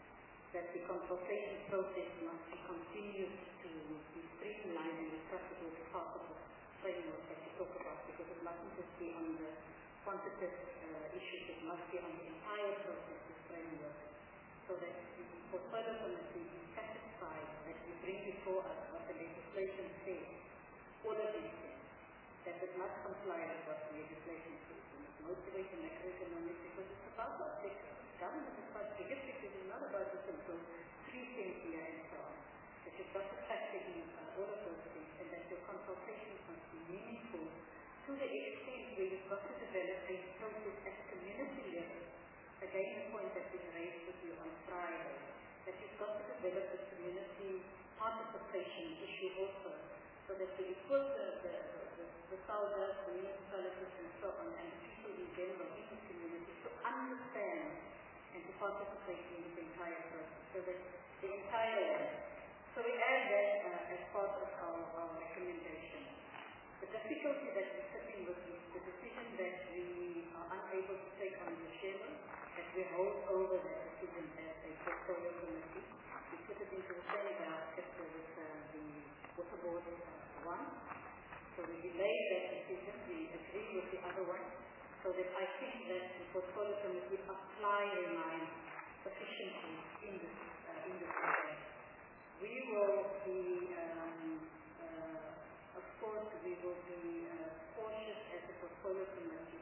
that the consultation process must be continued to be streamlined and we trust it will be part of the framework that you talk about, because it mustn't just be on the quantitative uh, issues, it must be on the entire process of framework, so that the portfolio committee is satisfied that we bring before us what the legislation says, all of these things, that it must comply with what the legislation says, and it's motivate and macroeconomic, because it's about what the government is quite bigger, because it's not about the simple three things here and so on. That you've got to factor in uh, all of those things, and that your consultations must be meaningful to the extent where you've got to develop a process at a community level. Again, the point that we raised with you on Friday, that you've got to develop the community participation issue also, so that you equip the, the, the, the Saudis, the municipalities and so on, and the people in general in the community to understand and to participate in the entire process, so that the entire, so we add that uh, as part of our, our recommendation. The difficulty that we're sitting with is the decision that we are unable to take on the Shema, that we hold over that decision as a portfolio committee. We put it into the same basket with uh, the water board uh, one. So we delayed that decision, we agree with the other one, so that I think that the portfolio committee apply their mind sufficiently in this, uh, in this area. We will be, um, uh, of course, we will be uh, cautious as a portfolio committee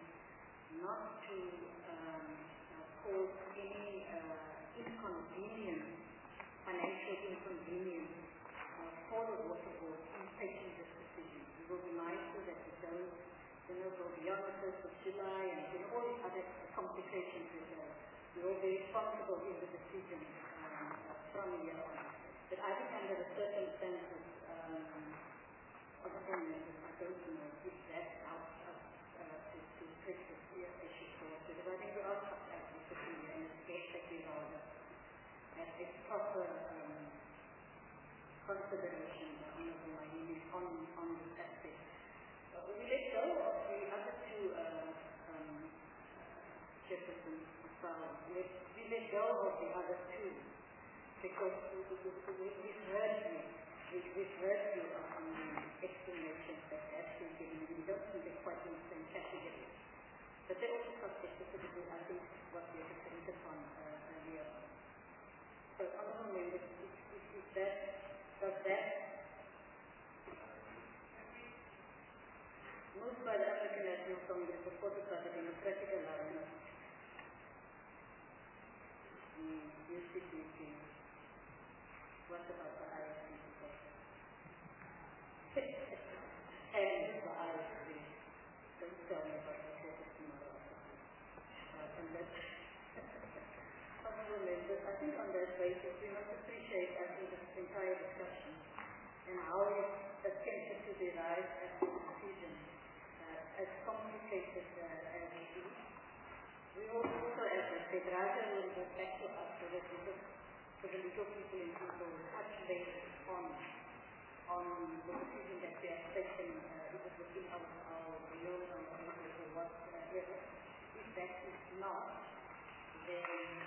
not to um, uh, cause any uh, inconvenience, financial inconvenience uh, for the water board in taking this decision. We will be mindful that we don't, you know, go beyond the first of July and you know, all these other complications with uh, we will be responsible in the decision um, uh, from here on. But I think under the circumstances um, of the members, I don't know if that helps us uh, to, to take this issue forward. Because I think we are actually sitting here and it's best that we are at a proper um, consideration on on on this aspect. Uh, we let go of the other two uh, um, uh, Jefferson styles. We, we let go of the other two because we, we, we've heard you. We, we've heard you on the explanations that have been given. We don't think they're quite in the same category. But they're also subject specifically, I think, what we have agreed upon uh, earlier on. So, honorable members, is, is, is that, does that moved by the African National Congress, supported by the Democratic Alliance, the U C P C, what about the I S P C? And the I S P, don't tell me about the focus tomorrow. Uh, and that's honorable members, I think on that basis we must appreciate, I think, this entire discussion and how it attempted to derive at the decision. As complicated uh, as it is. We also, as I said, Raja will go back to us so that we look, so the legal people in people touch base on, on the decision that we have taken, uh, if it was in our, our will or what, uh, if that is not, then